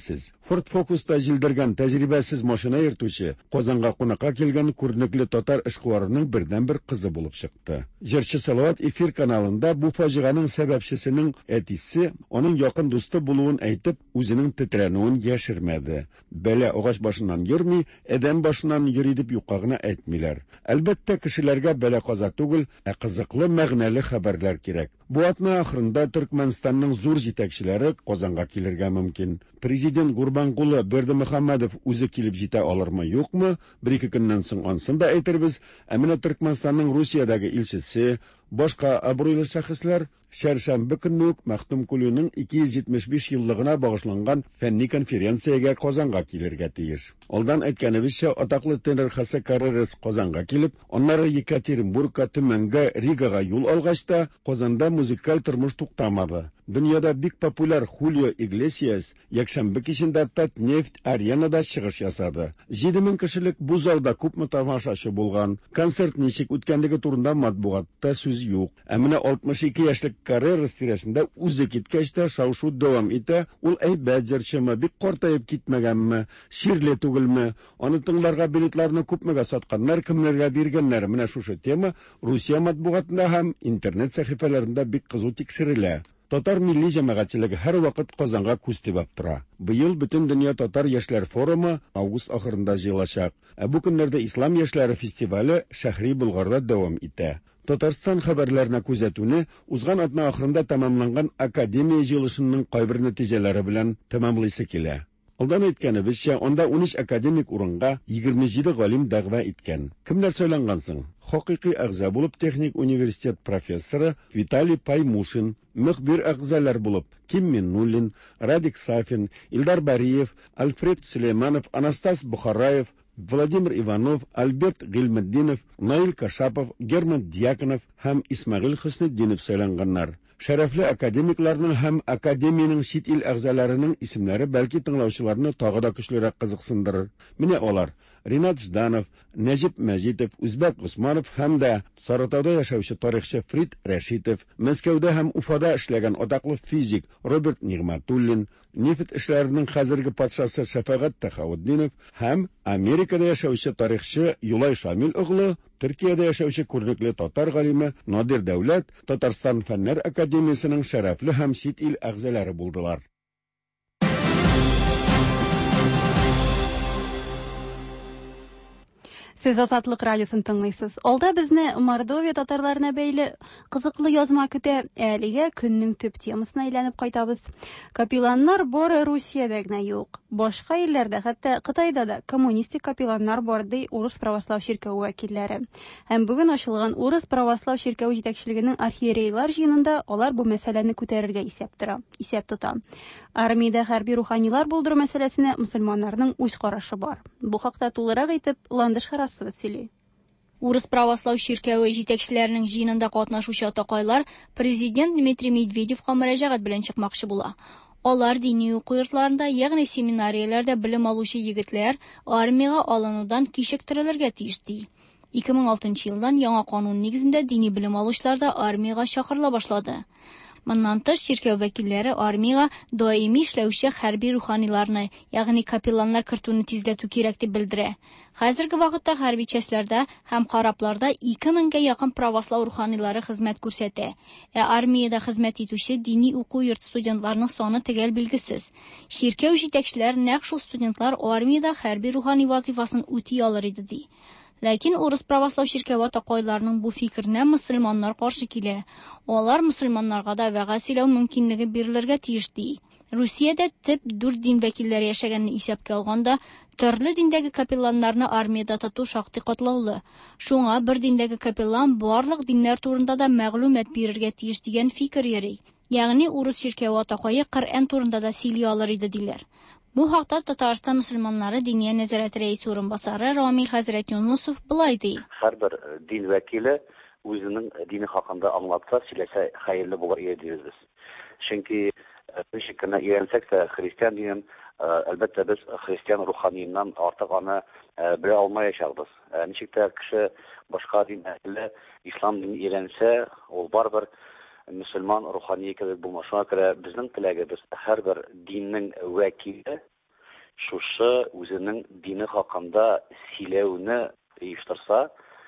Ford Focus'ta жилдергән тәҗрибәсез машина йөртүче Казанга кунакка килгән күренекле татар эшкуарының бердән-бер кызы булып чыкты. Җырчы Салават эфир каналында бу фаҗиганың сәбәпчесенең әтисе, аның якын дусты булуын әйтеп, үзенең тетрәнүен яшермәде. Бәла агач башыннан йөрми, әдәм башыннан йөри дип юкка гына әйтмиләр. Әлбәттә, кешеләргә бәла каза түгел, ә кызыклы мәгънәле хәбәрләр кирәк. Бу атна ахырында Төркмәнстанның зур җитәкчеләре Казанга килергә мөмкин. Президент Гурбангулы Бердимөхәммәдов үзе килеп җитә алырмы, юкмы? Бер-ике көннән соң ансын да әйтербез. Ә менә Төркмәнстанның Русиядәге илчесе, башка абруйлы шәхесләр Шәршәмбе көнне үк Мәхтүм Кулуның ике йөз җитмеш биш еллыгына багышланган фәнни конференциягә Казанга килергә тиеш. Алдан әйткәнебезчә, атаклы тенор Хасе Карререс Казанга килеп, аннары Екатеринбургка, Төмәнгә, Ригага юл алгач та, Казанда музыкаль тормыш туктамады. Дөньяда бик популяр Хулио Иглесиас якшәмбе кичендә Татнефть аренада чыгыш ясады. җиде мең кешелек бу залда күпме тамашачы булган. Концерт ничек үткәнлеге турында матбугатта сүз юк. Ә менә алтмыш ике яшьлек Карререс тирәсендә үзе киткәч тә шау-шу дәвам итә. Ул әйбәт җырчымы, бик картаеп китмәгәнме, ширле түгелме? Аны тыңларга билетларны күпмегә сатканнар, кемнәргә биргәннәр? Менә шушы тема Русия матбугатында һәм интернет сәхифәләрендә бик кызу тикшерелә. Татар милли җәмәгатьчелеге һәр вакыт Казанга күз тибеп тора. Быел бөтен дөнья татар яшьләр форумы август ахырында җыелачак. Ә бу көннәрдә Ислам яшьләре фестивале Шәһри Булгарда дәвам итә. Татарстан хәбәрләренә күзәтүне узган атна ахырында тәмамланган академия җыелышының кайбер нәтиҗәләре белән тәмамлыйсы килә. Алдан әйткәнебезчә, анда ун өч академик урынга егерме җиде галим дәгъва иткән. Кемнәр сөйләнгән соң? Хакыйкый әгъза булып техник университет профессоры Виталий Паймушин, мөхбир әгъзалар булып Ким Миннуллин, Радик Сафин, Илдар Бариев, Альфред Сулейманов, Анастас Бухараев, Владимир Иванов, Альберт Гилмеддинов, Наил Кашапов, Герман Дьяконов һәм Исмагил Хөснетдинов сөйләнгәннәр. Шәрәфле академикларның һәм академияның чит ил әгъзаларының исемләре бәлки тыңлаучыларны тагы да көчлерәк кызыксындырыр. Менә алар: Ринат Жданов, Нәҗип Мәҗитов, Үзбәк Госманов һәм дә Саратауда яшәүче тарихчы Фрид Рәшитов, Мәскәүдә һәм Уфада эшләгән атаклы физик Роберт Нигъмәтуллин, нефт эшләренең хәзерге патшасы Шәфәгать Тахауддинов һәм Америкада яшәүче тарихчы Юлай Шамил оглы, Төркиядә яшәүче күренекле татар галиме Надир Дәүләт Татарстан Фәннәр академиясенең шәрәфле һәм чит ил әгъзалары булдылар. Сез Азатлык радиосын тыңлыйсыз. Алда безне Мордовия татарларына бәйле кызыклы язма көтә. Әлегә көннең төп темасына әйләнеп кайтабыз. Капелланнар бары Русиядә генә юк. Башка илләрдә, хәтта Кытайда да коммунистик капелланнар бар ди Урыс православ чиркәүе вәкилләре. Һәм бүген ачылган Урыс православ чиркәүе җитәкчелегенең архиерейлар җыенында алар бу мәсьәләне күтәрергә исәп тора, исәп тота. Армиядә хәрби руханилар булдыру мәсьәләсенә мөселманнарның үз карашы бар. Бу хакта тулырак әйтеп Ландыш Сөйли. Урыс православ чиркәүе җитәкчеләренең җыенында катнашучы атакайлар президент Дмитрий Медведевка мөрәҗәгать белән чыкмакчы була. Алар дини уку йортларында, ягъни семинарияләрдә белем алучы егетләр армиягә алынудан кичектерелергә тиеш ди. ике мең алтынчы елдан яңа канун нигезендә дини белем алучылар да армиягә чакырыла башлады. Моннан тыш чиркәү вәкилләре армиягә даими эшләүче хәрби руханиларны, ягъни капелланнар кертүне тизләтү кирәк дип белдерә. Хәзерге вакытта хәрби частьләрдә һәм карапларда ике меңгә якын православ руханилары хезмәт күрсәтә. Ә армиядә хезмәт итүче дини уку йорт студентларының саны төгәл билгесез. Чиркәү җитәкчеләре нәкъ шул студентлар армиядә хәрби рухани вазифасын үти алыр иде ди. Ләкин Урыс православ чиркәүе атакайларының бу фикеренә мөселманнар каршы килә. Алар мөселманнарга да вәгазь сөйләү мөмкинлеге бирелергә тиеш ди. Русиядә төп дүрт дин вәкилләре яшәгәнне исәпкә алганда, төрле диндәге капелланнарны армиядә тоту шактый катлаулы. Шуңа бер диндәге капеллан барлык диннәр турында да мәгълүмат бирергә тиеш дигән фикер йөри. Ягъни Урыс чиркәүе атакайы Коръән турында да сөйли алыр иде диләр. Бу хакта Татарстан мөселманнары диния нәзарәт рәисе урынбасары Рамил Хәзрәт Юнусов булай ди. Һәрбер дин вәкиле үзенең дине хакында аңлатса, сөйләсә хәерле булыр иде дибез. Чөнки ничек кенә өйрәнсәк тә христиан динен, әлбәттә без христиан руханиеннан артык аны белә алмаячакбыз. Ничек тә кеше башка дин вәкиле ислам динен өйрәнсә, ул барбер мөселман рухани кебек булмашына күрә безнең теләгебез һәрбер диннең вәкиле шушы үзенең дине хакында сөйләүне оештырса,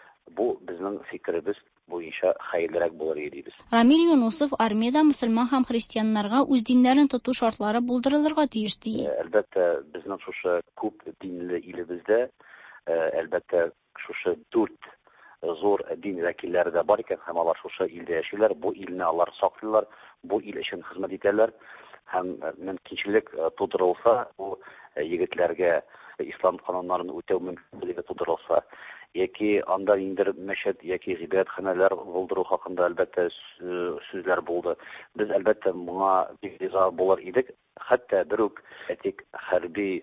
бу безнең фикеребез буенча хәерлерәк булыр иде дибез. Рамил Юнусов армиядә мөселман һәм христианнарга үз диннәрен тоту шартлары булдырылырга тиеш ди. Әлбәттә, безнең шушы күп динле илебездә, әлбәттә, шушы дүрт зур дин вәкилләре дә бар икән, һәм алар шушы илдә яшиләр, бу илне алар саклыйлар, бу ил өчен хезмәт итәләр, һәм мөмкинчелек тудырылса, бу егетләргә ислам кануннарын үтәү мөмкинлеге тудырылса, яки анда индер мәчет яки гыйбадәтханәләр булдыру хакында әлбәттә сүзләр булды. Без әлбәттә моңа бик риза булыр идек, хәтта бер үк әтик хәрби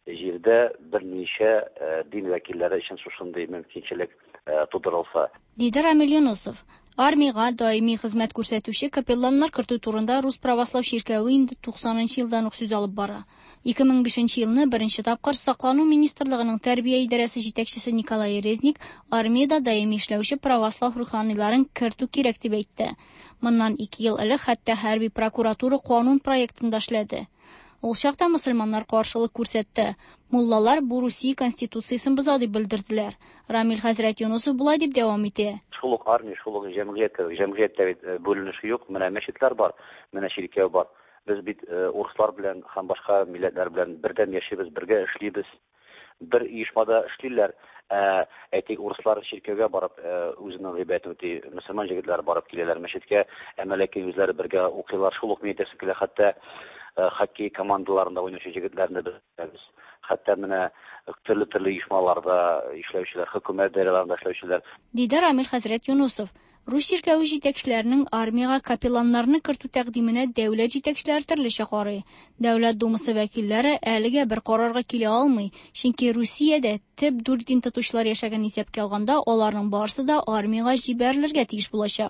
җирдә берничә дин вәкилләре өчен шушындый мөмкинчелек тудырылса. Диде Рамил Юнусов. Армиягә даими хезмәт күрсәтүче капелланнар кертү турында Рус православ ширкәве инде туксанынчы елдан ук сүз алып бара. ике мең бишенче елны беренче тапкыр Саклану министрлыгының тәрбия идарәсе җитәкчесе Николай Резник армиядә даими эшләүче православ руханийларын кертү кирәк дип әйтте. Моннан ике ел элек хәтта хәрби прокуратура канун проектында эшләде. Ул чакта мөселманнар каршылык күрсәтте. Муллалар бу Русия конституциясын боза дип белдерделәр. Рамил хәзрәт Юнусов булай дип дәвам итә. Шулык армия, шулык җәмгыять, җәмгыятьтә бүленеше юк, менә мәчетләр бар, менә ширкәв бар. Без бит урыслар белән һәм башка милләтләр белән бердәм яшибез, бергә эшлибез. Бер оешмада эшлиләр. Әйтик, урыслар ширкәвгә барып үзенең гыйбадәтен үти, мөселман җегетләр барып киләләр мәчеткә, әмәләки үзләре бергә укыйлар, шулык ниятәсе килә, хәтта хоккей командаларында уйнаучы җегетләрне без, хәтта менә төрле-төрле оешмаларда эшләүчеләр, хөкүмәт дәйрәләрендә эшләүчеләр. Диде Рамил хәзрәт Юнусов. Рус ширкәве җитәкчеләренең армиягә капелланнарны кертү тәкъдименә дәүләт җитәкчеләре төрлечә карый. Дәүләт думасы вәкилләре әлегә бер карарга килә алмый, чөнки Русиядә төп дүрт дин тотучылар яшәгән исәпкә алганда, аларның барысы да армиягә җибәрелергә тиеш булачак.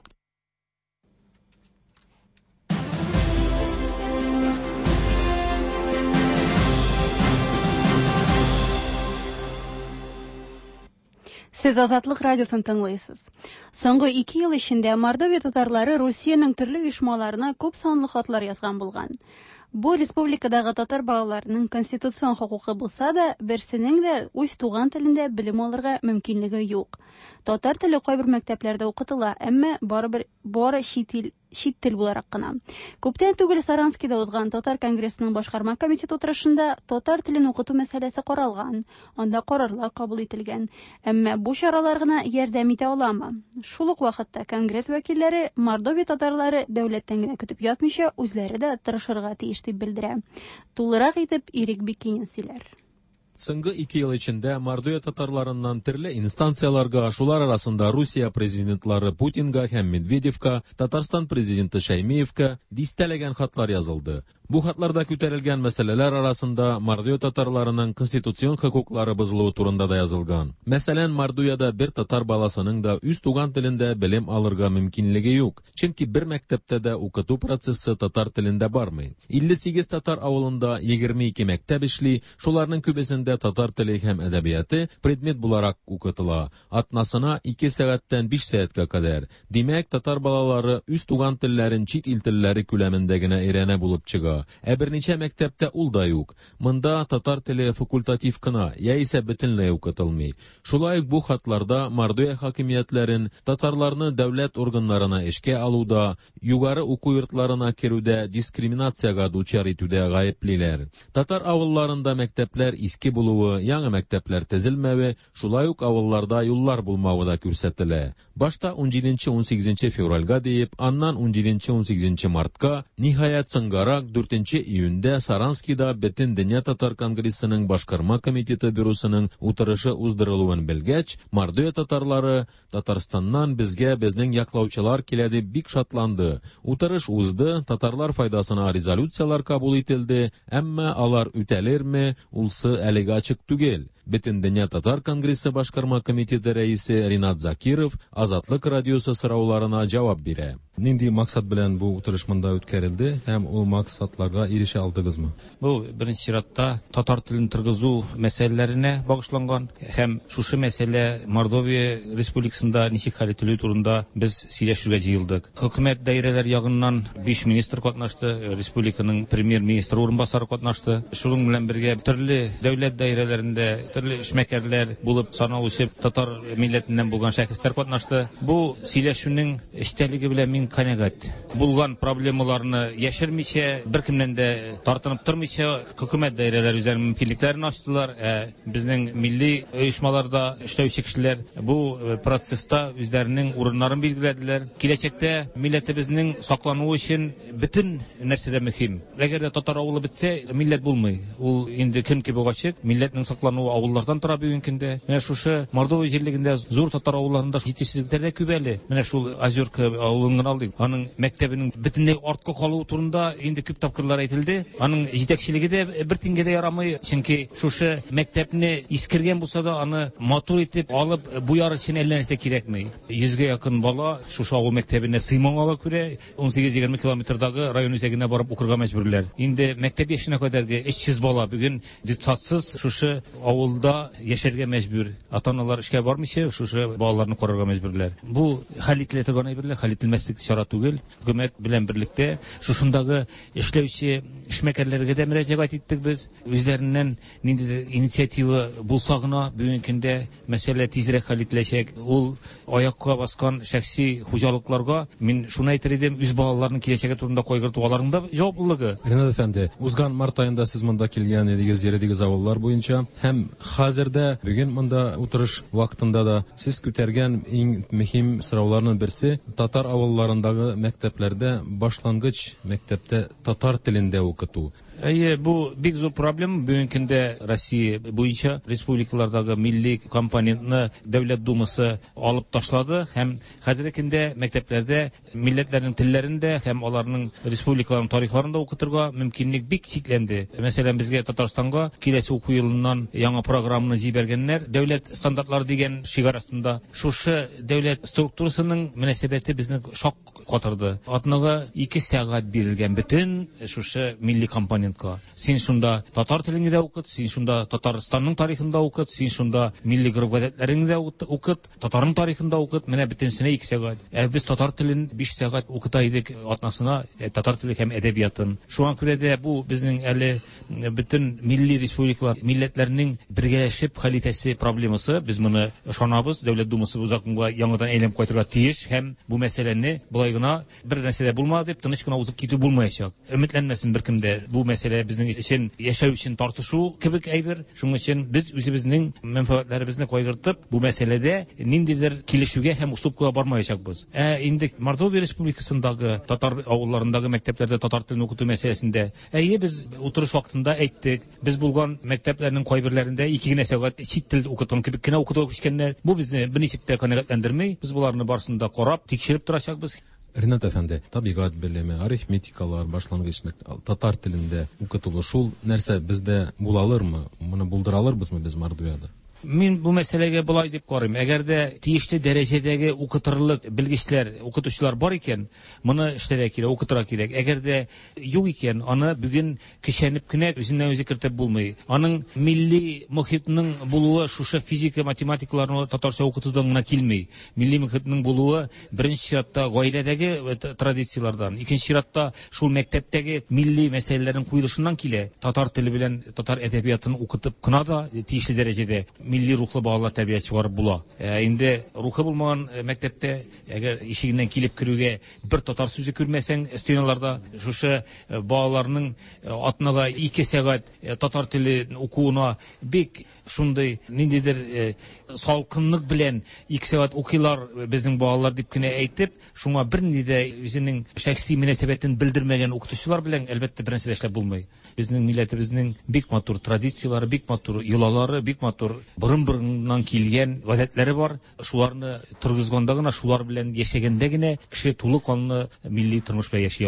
Сез Азатлык радиосын тыңлыйсыз. Соңгы ике ел эчендә Мордовия татарлары Русиянең төрле оешмаларына күп санлы хатлар язган булган. Бу республикадагы татар балаларының конституцион хокукы булса да, берсенең дә үз туган телендә белем алырга мөмкинлеге юк. Татар теле кайбер мәктәпләрдә укытыла, әмма барыбер бары чит ил чит тел буларак кына. Күптән түгел Саранскида узган татар конгрессының башкарма комитеты утырышында татар телен укыту мәсьәләсе каралган. Анда карарлар кабул ителгән. Әмма бу чаралар гына ярдәм итә аламы? Шул ук вакытта конгресс вәкилләре Мордовия татарлары дәүләттән генә көтеп ятмыйча, үзләре дә тырышырга тиеш дип белдерә. Тулырак итеп Ирек Бикинин сөйләр. Соңгы ике ел эчендә Мордовия татарларыннан төрле инстанцияларга, шулар арасында Русия президентлары Путинга һәм Медведевка, Татарстан президенты Шәймиевка дистәләгән хатлар язылды. Бу хатларда күтәрелгән мәсьәләләр арасында Мордовия татарларының конституцион хокуклары бозылуы турында да язылган. Мәсәлән, Мордовиядә бер татар баласының да үз туган телендә белем алырга мөмкинлеге юк, чөнки бер мәктәптә дә укыту процессы татар телендә бармый. илле сигез татар авылында егерме ике мәктәп эшли, шуларның күбесендә татар теле һәм әдәбияты предмет буларак укытыла. Атнасына ике сәгатьтән биш сәгатькә кадәр. Димәк, татар балалары үз туган телләрен чит ил телләре күләмендә генә өйрәнә булып чыга. Ә берничә мәктәптә ул да юк. Монда татар теле факультатив кына, яисә бөтенләй укытылмый. Шулай ук бу хатларда Мордовия хакимиятләрен татарларны дәүләт органнарына эшкә алуда, югары уку йортларына керүдә дискриминациягә дучар итүдә гаеплиләр. Татар авылларында мәктәпләр иске булуы, яңа мәктәпләр төзелмәве, шулай ук авылларда юллар булмавы да күрсәтелә. Башта он җиденче - он сигезенче февральгә диеп, аннан он җиденче - он сигезенче мартка, ниһаять соңгарак дүртенче июньдә Саранскида Бөтен дөнья татар конгрессының башкарма комитеты бюросының утырышы уздырылуын белгәч, Мордовия татарлары Татарстаннан безгә безнең яклаучылар килә дип бик шатланды. Утырыш узды, татарлар файдасына резолюциялар кабул ителде, әмма алар үтәлерме, улсы әлегә ачык түгел. Бөтен дөнья татар конгрессы башкарма комитеты рәисе Ринат Закиров Азатлык радиосы сорауларына җавап бирә. Нинди максат белән бу утырыш монда үткәрелде һәм ул максатларга ирешә алдыгызмы? Бу беренче чиратта татар телен тыргызу мәсьәләләренә багышланган һәм шушы мәсьәлә Мордовия Республикасында ничек хәл ителү турында без сөйләшергә җыелдык. Хөкүмәт даирәләр ягыннан биш министр катнашты, республиканың премьер-министры урынбасары катнашты. Шуның белән бергә төрле дәүләт даирәләрендә төрле эшмәкәрләр булып саналучы татар милләтеннән булган шәхесләр катнашты. Бу сөйләшүнең эчтәлеге белән мин канәгать. Булган проблемаларны яшермичә, беркемнән дә тартынып тормыйча, хөкүмәт даирәләре үзләренең мөмкинлекләрен ачтылар. Ә безнең милли оешмаларда эшләүче кешеләр бу процесста үзләренең урыннарын билгеләделәр. Киләчәктә милләтебезнең саклануы өчен бөтен нәрсә дә мөһим. Әгәр дә татар авылы бетсә, милләт булмый. Ул инде көн кебек ачык. Милләтнең саклануы авыллардан тора бүгенге көндә. Менә шушы Мордовия җирлегендә зур татар авылларында җитешсезлекләр дә күп әле. Менә шул Озерка авылын алдык. Аның мәктәбенең бөтенләй артка калуы турында инде күп тапкырлар әйтелде. Аның җитәкчелеге дә бер тингә дә ярамый. Чөнки шушы мәктәпне искергән булса да, аны матур итеп алып буяр өчен әллә нәрсә кирәкми. Йөзгә якын бала шушы авыл мәктәбенә сыймаганга күрә он сигез-егерме километрдагы район үзәгенә барып укырга мәҗбүрләр. Инде мәктәп яшенә кадәрге өч йөз бала бүген детсатсыз шушы авылда яшәргә мәҗбүр. Ата-аналар эшкә бармыйча шушы балаларны карарга мәҗбүрләр. Бу хәл ителә торган әйберләр, хәл ителмәслек чара түгел. Хөкүмәт белән берлектә шушындагы эшләүче эшмәкәрләргә дә мөрәҗәгать иттек без. Үзләреннән ниндидер инициатива булса гына бүгенге көндә мәсьәлә тизрәк хәл ителәчәк. Ул аякка баскан шәхси хуҗалыкларга мин шуны әйтер идем, үз балаларының киләчәге турында кайгырту аларның да җаваплылыгы. Ринат әфәнде, узган март айында сез монда килгән идегез, йөрдегез авыллар буенча һәм хәзердә бүген монда утырыш вакытында да сез күтәргән иң мөһим сорауларның берсе татар авылларындагы мәктәпләрдә башлангыч мәктәптә татар телендә укыту. Әйе, бу бик зур проблема. Бүгенге көндә Россия буенча республикалардагы милли компонентны Дәүләт Думасы алып ташлады һәм хәзерге көндә мәктәпләрдә милләтләрнең телләрендә һәм аларның республикаларның тарихларында укытырга мөмкинлек бик чикләнде. Мәсәлән, безгә Татарстанга киләсе уку елыннан яңа программаны җибәргәннәр. Дәүләт стандартлары дигән шигар астында шушы дәүләт структурасының мөнәсәбәте безне шок катырды. Атнага ике сәгать бирелгән бөтен шушы милли компонентка. Син шунда татар телендә укыт, син шунда Татарстанның тарихында укыт, син шунда милли гөрәф-гадәтләрендә укыт, татарның тарихында укыт. Менә бөтенсенә ике сәгать. Ә без татар телен биш сәгать укыта идек атнасына, татар теле һәм әдәбиятын. Шуңа күрә дә бу безнең әле бөтен милли республикалар милләтләрнең бергәләшеп хәл итәсе проблемасы. Без моны ышанабыз. Дәүләт Думасы бу законга яңадан әйләнеп кайтырга тиеш һәм бу мәсьәләне булай гына бер нәрсә дә булмады дип тыныч кына узып китү булмаячак. Өметләнмәсен беркем дә. Бу мәсьәлә безнең өчен яшәү өчен тартышу кебек әйбер. Шуның өчен без үзебезнең мәнфәгатьләребезне кайгыртып, бу мәсьәләдә ниндидер килешүгә һәм усупка бармаячакбыз. Ә инде Мордовия Республикасындагы татар авылларындагы мәктәпләрдә татар телен укыту мәсьәләсендә әйе без утырыш вакытында әйттек. Без булган мәктәпләрнең кайберләрендә ике генә сәгать чит тел укыткан кебек кенә укытып кичкәннәр. Бу безне берничек тә канәгатьләндерми. Без буларны барсында карап, тикшереп торачакбыз. Ринат әфәнде, табигать белеме, арифметикалар, башлангыч татар телендә укытылу шул нәрсә бездә булалырмы? Моны булдыралырбызмы без Мордовияда? Мин бу мәсьәләгә булай дип карыйм. Әгәр дә тиешле дәрәҗәдәге укытырлык белгечләр, укытучылар бар икән, моны эшләргә кирәк, укытырга кирәк. Әгәр дә юк икән, аны бүген кичәнеп кенә үзеннән үзе кертеп булмый. Аның милли мөхитнең булуы шушы физика, математикаларны татарча укытудан гына килми. Милли мөхитнең булуы беренче чиратта гаиләдәге традициялардан, икенче чиратта шул мәктәптәге милли мәсьәләләрнең куелышыннан килә. Татар теле белән татар әдәбиятын укытып кына да тиешле дәрәҗәдә милли рухлы балалар тәрбияче чыгарып була. Ә, инде рухы булмаган мәктәптә әгәр ишегеннән килеп керүгә бер татар сүзе күрмәсәң, стеналарда шушы балаларның атнага ике сәгать татар теле укуына бик шундый ниндидер салкынлык белән ике сәгать укыйлар безнең балалар дип кенә әйтеп, шуңа берни дә үзенең шәхси мөнәсәбәтен белдермәгән укытучылар белән әлбәттә бернәрсә дә эшләп булмый. Безнең милләтебезнең бик матур традициялары, бик матур йолалары, бик матур борын-борыннан килгән гадәтләре бар. Шуларны торгызганда гына, шулар белән яшәгәндә генә кеше тулы канлы милли тормыш белән яши ала.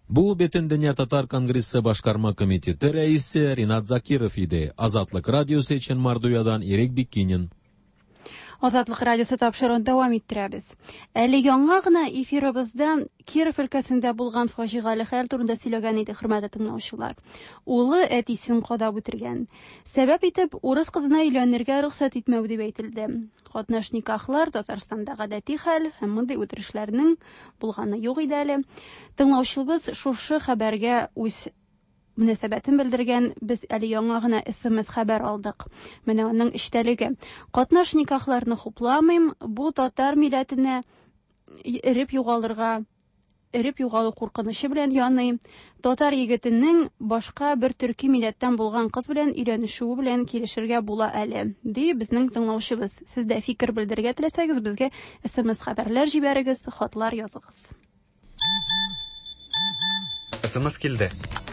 Бу бетен дөнья татар конгрессы башкарма комитеты рәисе Ринат Закиров иде. Азатлык радиосы өчен Мордовиядан Ирек Бикинин. Азатлык радиосы тапшыруын дәвам иттерәбез. Әле яңа гына эфирыбызда Киров өлкәсендә булган фаҗигале хәл турында сөйләгән иде, хөрмәтле тыңлаучылар. Улы әтисен кадап үтергән. Сәбәп итеп, урыс кызына өйләнергә рөхсәт итмәү дип әйтелде. Катнаш никахлар Татарстанда гадәти хәл һәм мондый үтерешләрнең булганы юк иде әле. Тыңлаучыбыз шушы хәбәргә үз мөнәсәбәтен белдергән. Без әле яңа гына эс-эм-эс хәбәр алдык. Менә аның эчтәлеге. Катнаш никахларны хупламыйм, бу татар милләтенә иреп югалырга, иреп югалу куркынышы белән яный. Татар егетенең башка бер төрки милләттән булган кыз белән өйләнешүе белән килешергә була әле, ди безнең тыңлаучыбыз. Сез дә фикер белдергә теләсәгез, безгә эс-эм-эс хәбәрләр җибәрегез, хатлар языгыз. эс-эм-эс килде.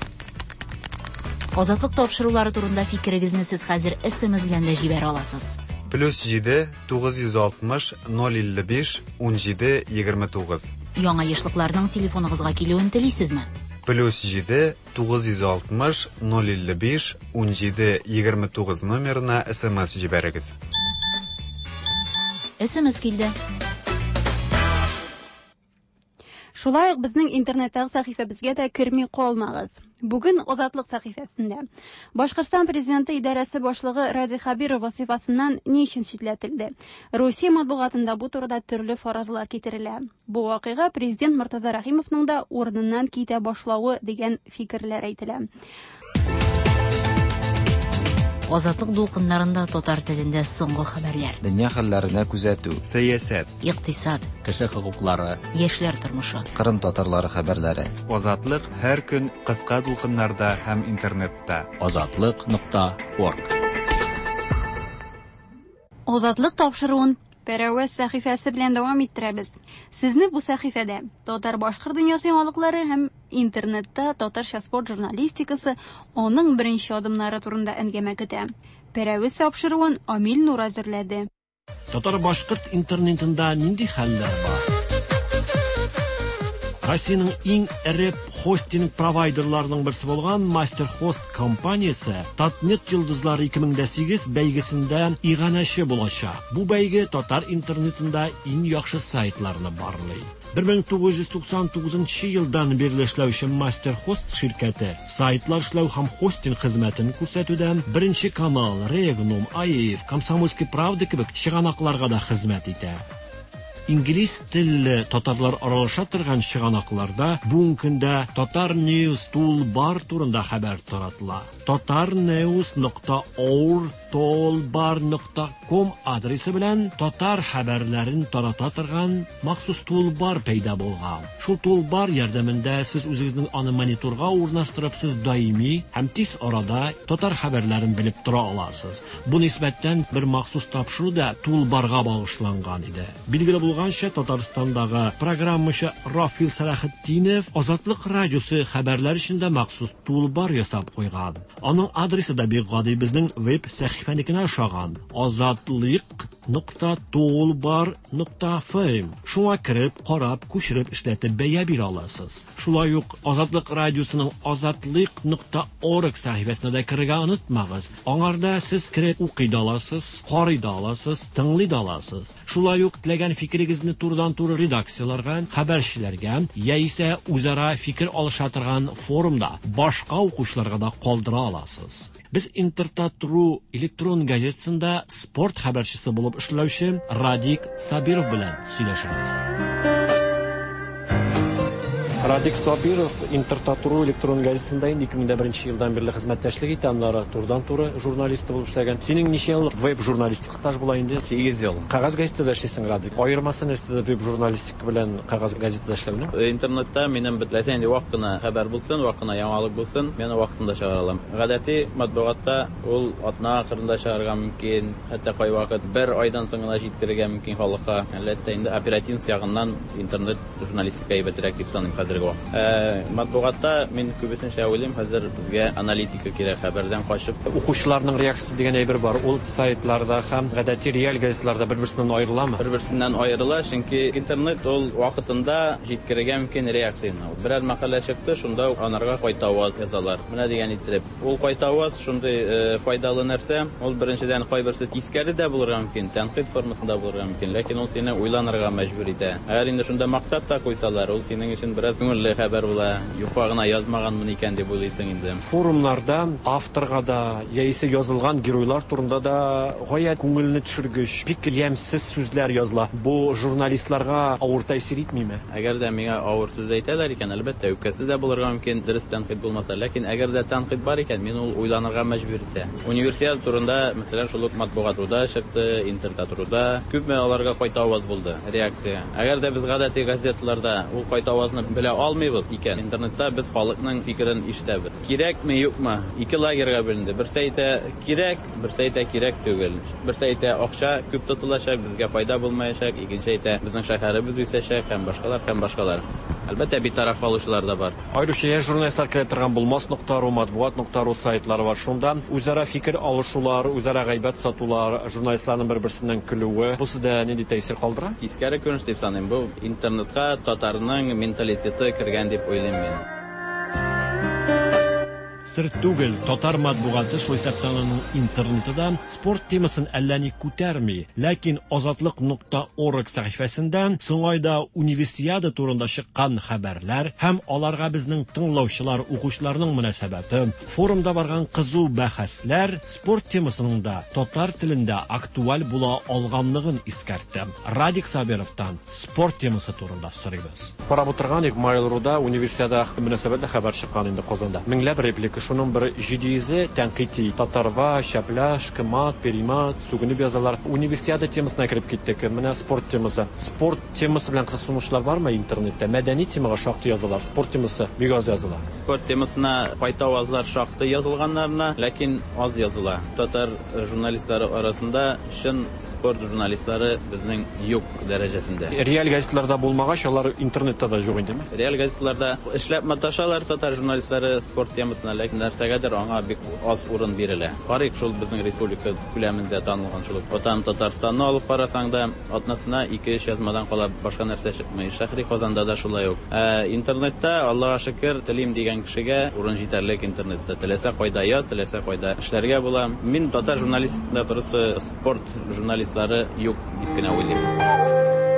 Азатлык тапшырулары турында фикерегезне сез хәзер эс-эм-эс белән дә җибәрә аласыз. плюс җиде тугыз йөз алтмыш ноль илле биш унҗиде егерме тугыз. Яңа яшьлекләрнең телефоныгызга килүен телисезме? плюс җиде тугыз йөз алтмыш ноль илле биш унҗиде егерме тугыз номерына эс-эм-эс җибәрегез. эс-эм-эс килде. Шулай ук безнең интернеттагы сәхифәбезгә дә керми калмагыз. Бүген Азатлык сәхифәсендә Башкортстан президенты идарәсе башлыгы Ради Хабиров вазифасыннан ни өчен читләтелде? Русия матбугатында бу турыда төрле фаразлар китерелә. Бу вакыйга президент Муртаза Рахимовның да урыныннан китә башлавы дигән фикерләр әйтелә. Азатлык дулкыннарында татар телендә соңгы хәбәрләр. Дөнья хәлләренә күзәтү. Сәясәт. Икътисад. Кеше хокуклары. Яшьләр тормышы. Кырым татарлары хәбәрләре. Азатлык һәр көн кыска дулкыннарда һәм интернетта. азатлык нокта орг. Азатлык тапшыруын Пәрәвәз сәхифәсе белән дәвам иттерәбез. Сезне бу сәхифәдә татар-башкорт дөньясы яңалыклары һәм интернетта татарча спорт журналистикасы, аның беренче адымнары турында әңгәмә көтә. Пәрәвәз тапшыруын Амил Нур әзерләде. Татар-башкорт интернетында нинди хәлләр бар? Россиянең иң эре хостинг провайдерларының берсе булган MasterHost компаниясе Татнет йолдызлары ике мең сигез бәйгесендә иганәче булачак. Бу бәйге татар интернетында иң яхшы сайтларны барлый. бер мең тугыз йөз туксан тугызынчы елдан бирле эшләүче MasterHost ширкәте сайтлар эшләү һәм хостинг хезмәтен күрсәтүдән Беренче канал, Регнум, АИФ, Комсомольская правда кебек чыганакларга да хезмәт итә. Инглиз телле татарлар аралаша торган чыганакларда бүгенге көндә Татар News Toolbar турында хәбәр таратыла. татар ньюс нокта орг толбар нокта ком адресы белән татар хәбәрләрен тарата торган махсус тулбар пәйда булган. Шул тулбар ярдәмендә сез үзегезнең аны мониторга урнаштырып, сез даими һәм тиз арада татар хәбәрләрен белеп тора аласыз. Бу нисбәттән бер махсус тапшыру да тулбарга багышланган иде. Билгеле булганча, Татарстандагы программачы Рафил Салахетдинов Азатлык радиосы хәбәрләр өчен дә махсус тулбар ясап куйган. Аның адресы да бик гади безнең веб сәхифәнекенә ошаган. азатлык нокта толбар нокта эф эм. Шуңа кереп, карап, күчереп эшләтеп бәя бирә аласыз. Шулай ук Азатлык радиосының азатлык нокта орг сәхифәсенә дә керергә онытмагыз. Аңарда сез кереп укый да аласыз, карый да аласыз, тыңлый да аласыз. Шулай ук теләгән фикерегезне турыдан-туры редакцияларга, хәбәрчеләргә яисә үзара фикер алыша торган форумда башка укучыларга да калдыра аласыз. Без Интертатру электрон газетасында спорт хәбәрчесе булып эшләүче Радик Сабиров белән сөйләшәбез. Радик Сабиров Интертатру электрон газетасында инде ике мең беренче елдан бирле хезмәттәшлек итә, аннары турыдан-туры журналист булып эшләгән. Синең ничә еллык веб журналистик стаж була инде? сигез ел. Кагаз газетада эшлисең, Радик. Аермасы нәрсәдә веб журналистика белән кагаз газетада эшләүнең? Интернетта минем бетләсә инде вакытына хәбәр булсын, вакытына яңалык булсын, мен вакытында чыгара алам. Гадәти матбугатта ул атна ахырында чыгарга мөмкин, хәтта кай вакыт бер айдан соң гына җиткерергә мөмкин халыкка. Әлбәттә инде оператив ягыннан интернет журналистика әйбәтрәк дип саныйм хәзер. итәргә. Э, матбугатта мин күбесенчә уйлыйм, хәзер безгә аналитика кирәк, хәбәрдән качып. Укучыларның реакциясе дигән әйбер бар. Ул сайтларда һәм гадәти реаль газетларда бер-берсеннән аерыламы? Бер-берсеннән аерыла, чөнки интернет ул вакытында җиткерергә мөмкин реакцияны. Берәр мәкалә чыкты, шунда ук анарга кайта аваз язалар. Менә дигән итеп. Ул кайта аваз шундый файдалы нәрсә. Ул беренчедән кайберсе тискәре дә булырга мөмкин, тәнкыйть формасында булырга мөмкин, ләкин ул сине уйланырга мәҗбүр итә. Әгәр инде шунда мактап та куйсалар, ул синең өчен бераз күңелле хәбәр була. Юкка гына язмаганмын икән дип уйлыйсың инде. Форумнарда авторга да, яисә язылган геройлар турында да гаять күңелне төшергеч, бик ямьсез сүзләр языла. Бу журналистларга авыр тәэсир итмиме? Әгәр дә миңа авыр сүз әйтәләр икән, әлбәттә үпкәсе дә булырга мөмкин, дөрес тәнкыйть булмаса, ләкин әгәр дә тәнкыйть бар икән, мин ул уйланырга мәҗбүр итә. Универсиада турында, мәсәлән, шул ук матбугатуда чыкты, интернетта күпме аларга кайта аваз булды, реакция. Әгәр дә без гадәти газеталарда ул кайта авазны белә алмыйбыз икән, интернетта без халыкның фикерен ишетәбез. Кирәкме, юкмы? Ике лагерьга бүленде. Берсе әйтә кирәк, берсе әйтә кирәк түгел. Берсе әйтә акча күп тотылачак, безгә файда булмаячак, икенче әйтә безнең шәһәребез үсәчәк, һәм башкалар, һәм башкалар. Әлбәттә битараф алучылар да бар. Аеруча журналистлар килә торган булмас нокта ру, матбугат нокта ру сайтлары бар. Шунда үзара фикер алышулар, үзара гайбәт сатулар, журналистларның бер-берсеннән көлүе, бу сездә нинди тәэсир калдыра? Тискәре күренеш дип саныйм. Бу интернетка татарның менталитеты кергән дип уйлыйм мин. Сер түгел, татар матбугаты шул исәптән интернетта спорт темасын әллә ни күтәрми, ләкин азатлык нокта орг сәхифәсендә соң айда универсиада турында чыккан хәбәрләр һәм аларга безнең тыңлаучылар, укучыларның мөнәсәбәте, форумда барган кызу бәхәсләр спорт темасының да татар телендә актуаль була алганлыгын искәртте. Радик Сабировтан спорт темасы турында сорыйбыз. Карап утырган Mail.ru-да универсиада мөнәсәбәтле хәбәр чыккан инде Казанда. Меңләп реплика шуның бер җидизе тәнкыйти. Татарва, шәпляш, кымат, перимат, сугынып язалар. Универсиада темасына кирип киттек. Менә спорт темасы. Спорт темасы белән кызыксынучылар бармы интернетта? Мәдәни темага шактый язалар. Спорт темасы бик аз языла. Спорт темасына кайта авазлар шактый язылганнарына, ләкин аз языла. Татар журналистлары арасында чын спорт журналистлары безнең юк дәрәҗәсендә. Реаль газетларда булмагач, алар интернетта да юк индеме? Реаль газетларда эшләп маташалар татар журналистлары спорт темасына, ләкин нәрсәгәдер аңа бик аз урын бирелә. Карыйк шул безнең республика күләмендә танылган шул. Ватан Татарстанны алып карасаң да, атнасына ике-өч язмадан кала башка нәрсә чыкмый. Шәһри Казанда да шулай ук. Ә интернетта, Аллаһка шөкер, телим дигән кешегә урын җитәрлек интернетта. Теләсә кайда яз, теләсә кайда эшләргә була. Мин татар журналистикасында турысы спорт журналистлары юк дип кенә уйлыйм.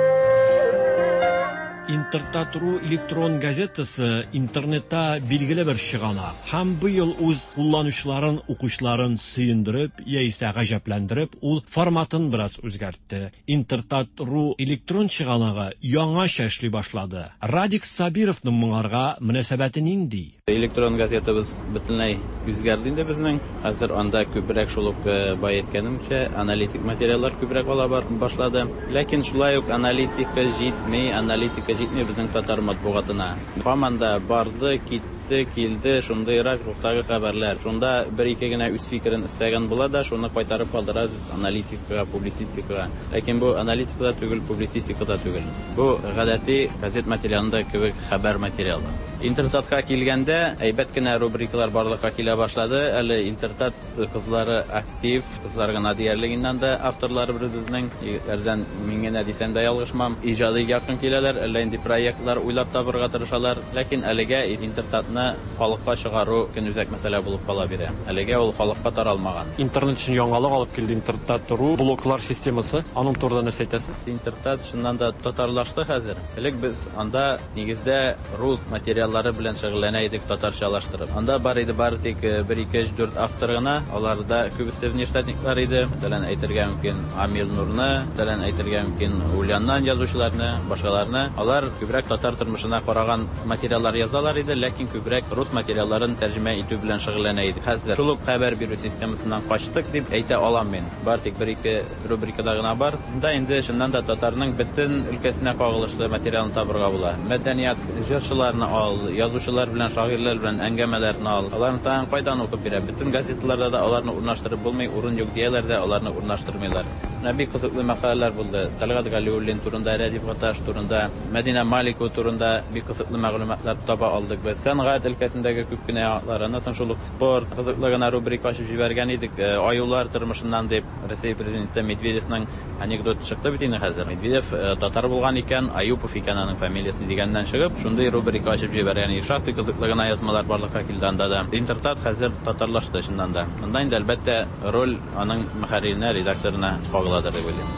Интертатру электрон газетасы интернетта билгеле бер чыгана. Һәм быел үз кулланучыларын, укучыларын сөендереп, яисә гаҗәпләндереп, ул форматын бераз үзгәртте. Интертатру электрон чыганага яңаша эшли башлады. Радик Сабировның моңарга мөнәсәбәте нинди? Электрон газетабыз бөтенләй үзгәрде инде безнең. Хәзер анда күбрәк шул ук бай әйткәнемчә аналитик материаллар күбрәк ала башлады. Ләкин шулай ук аналитика җитми, аналитика җитми безнең татар матбугатына. Команда барды, китте, килде, шундыйрак рухтагы хәбәрләр. Шунда бер-ике генә үз фикерен истәгән була да, шуны кайтарып калдыра үз аналитикага, публицистикага. Ләкин бу аналитикада түгел, публицистикада түгел. Бу гадәти газет материалында кебек хәбәр материалы. Интернетка килгәндә әйбәт кенә рубрикалар барлыкка килә башлады. Әле интернет кызлары актив, кызлар гына диярлегеннән дә авторлары безнең ярдан мин генә дисәм дә ялгышмам. Иҗади якын киләләр, әллә инде проектлар уйлап табырга тырышалар. Ләкин әлегә интернетны халыкка чыгару көн үзәк мәсьәлә булып кала бирә. Әлегә ул халыкка таралмаган. Интернет өчен яңалык алып килде интернетта туру блоклар системасы. Аның турында нәрсә әйтәсез? Интернет шуннан да татарлашты хәзер. Элек без анда нигездә рус материаллары белән шөгыльләнә идек татарчалаштырып. Анда бар иде бар тик бер-ике дүрт автор гына. Аларда күбесе внештатниклар иде. Мәсәлән, әйтергә мөмкин Амил Нурны, мәсәлән, әйтергә мөмкин Ульяннан язучыларны, башкаларны. Алар күбрәк татар тормышына караган материаллар язалар иде, ләкин күбрәк рус материалларын тәрҗемә итү белән шөгыльләнә иде. Хәзер шул ук хәбәр бирү системасыннан качтык дип әйтә алам мин. Бар тик бер-ике рубрикада гына бар. Монда инде шуннан да татарның бөтен өлкәсенә кагылышлы материалны табырга була. Мәдәният җырчыларны ал, язучылар белән, шагыйрьләр белән әңгәмәләрне ал. Аларны тагын кайдан укып бирә? Бөтен газеталарда да аларны урнаштырып булмый, урын юк дияләр дә аларны урнаштырмыйлар. бик кызыклы мәкаләләр булды. Талгат Галиуллин турында, Рәдиф Гаташ турында, Мәдинә Маликова турында бик кызыклы мәгълүматлар таба алдык. Без сәнгать өлкәсендәге күп кенә якларына, шул ук спорт, кызыклы гына рубрика ачып җибәргән идек. Аюлар тормышыннан дип Россия президенты Медведевның анекдоты чыкты бит инде хәзер. Медведев татар булган икән, Аюпов икән аның фамилиясе дигәннән чыгып, шундый рубрика ачып җибәргән. Шактый кызыклы гына язмалар барлыкка килде анда да. Интернет хәзер татарлашты шуннан да. Монда инде әлбәттә роль аның мөхәрриренә, редакторына кагыладыр дип уйлыйм.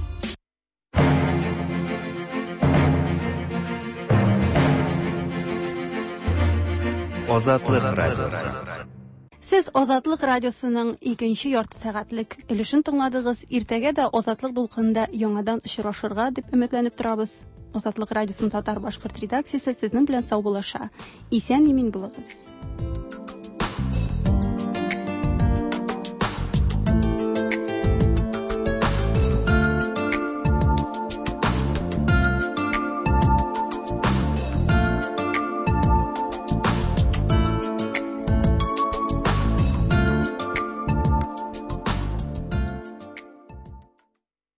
Азатлык радиосы. Сез Азатлык радиосының икенче ярты сәгатьлек өлешен тыңладыгыз. Иртәгә дә Азатлык дулкынында яңадан очрашырга дип өметләнеп торабыз. Азатлык радиосын татар-башкорт редакциясе сезнең белән сау булаша. Исән-имин булыгыз.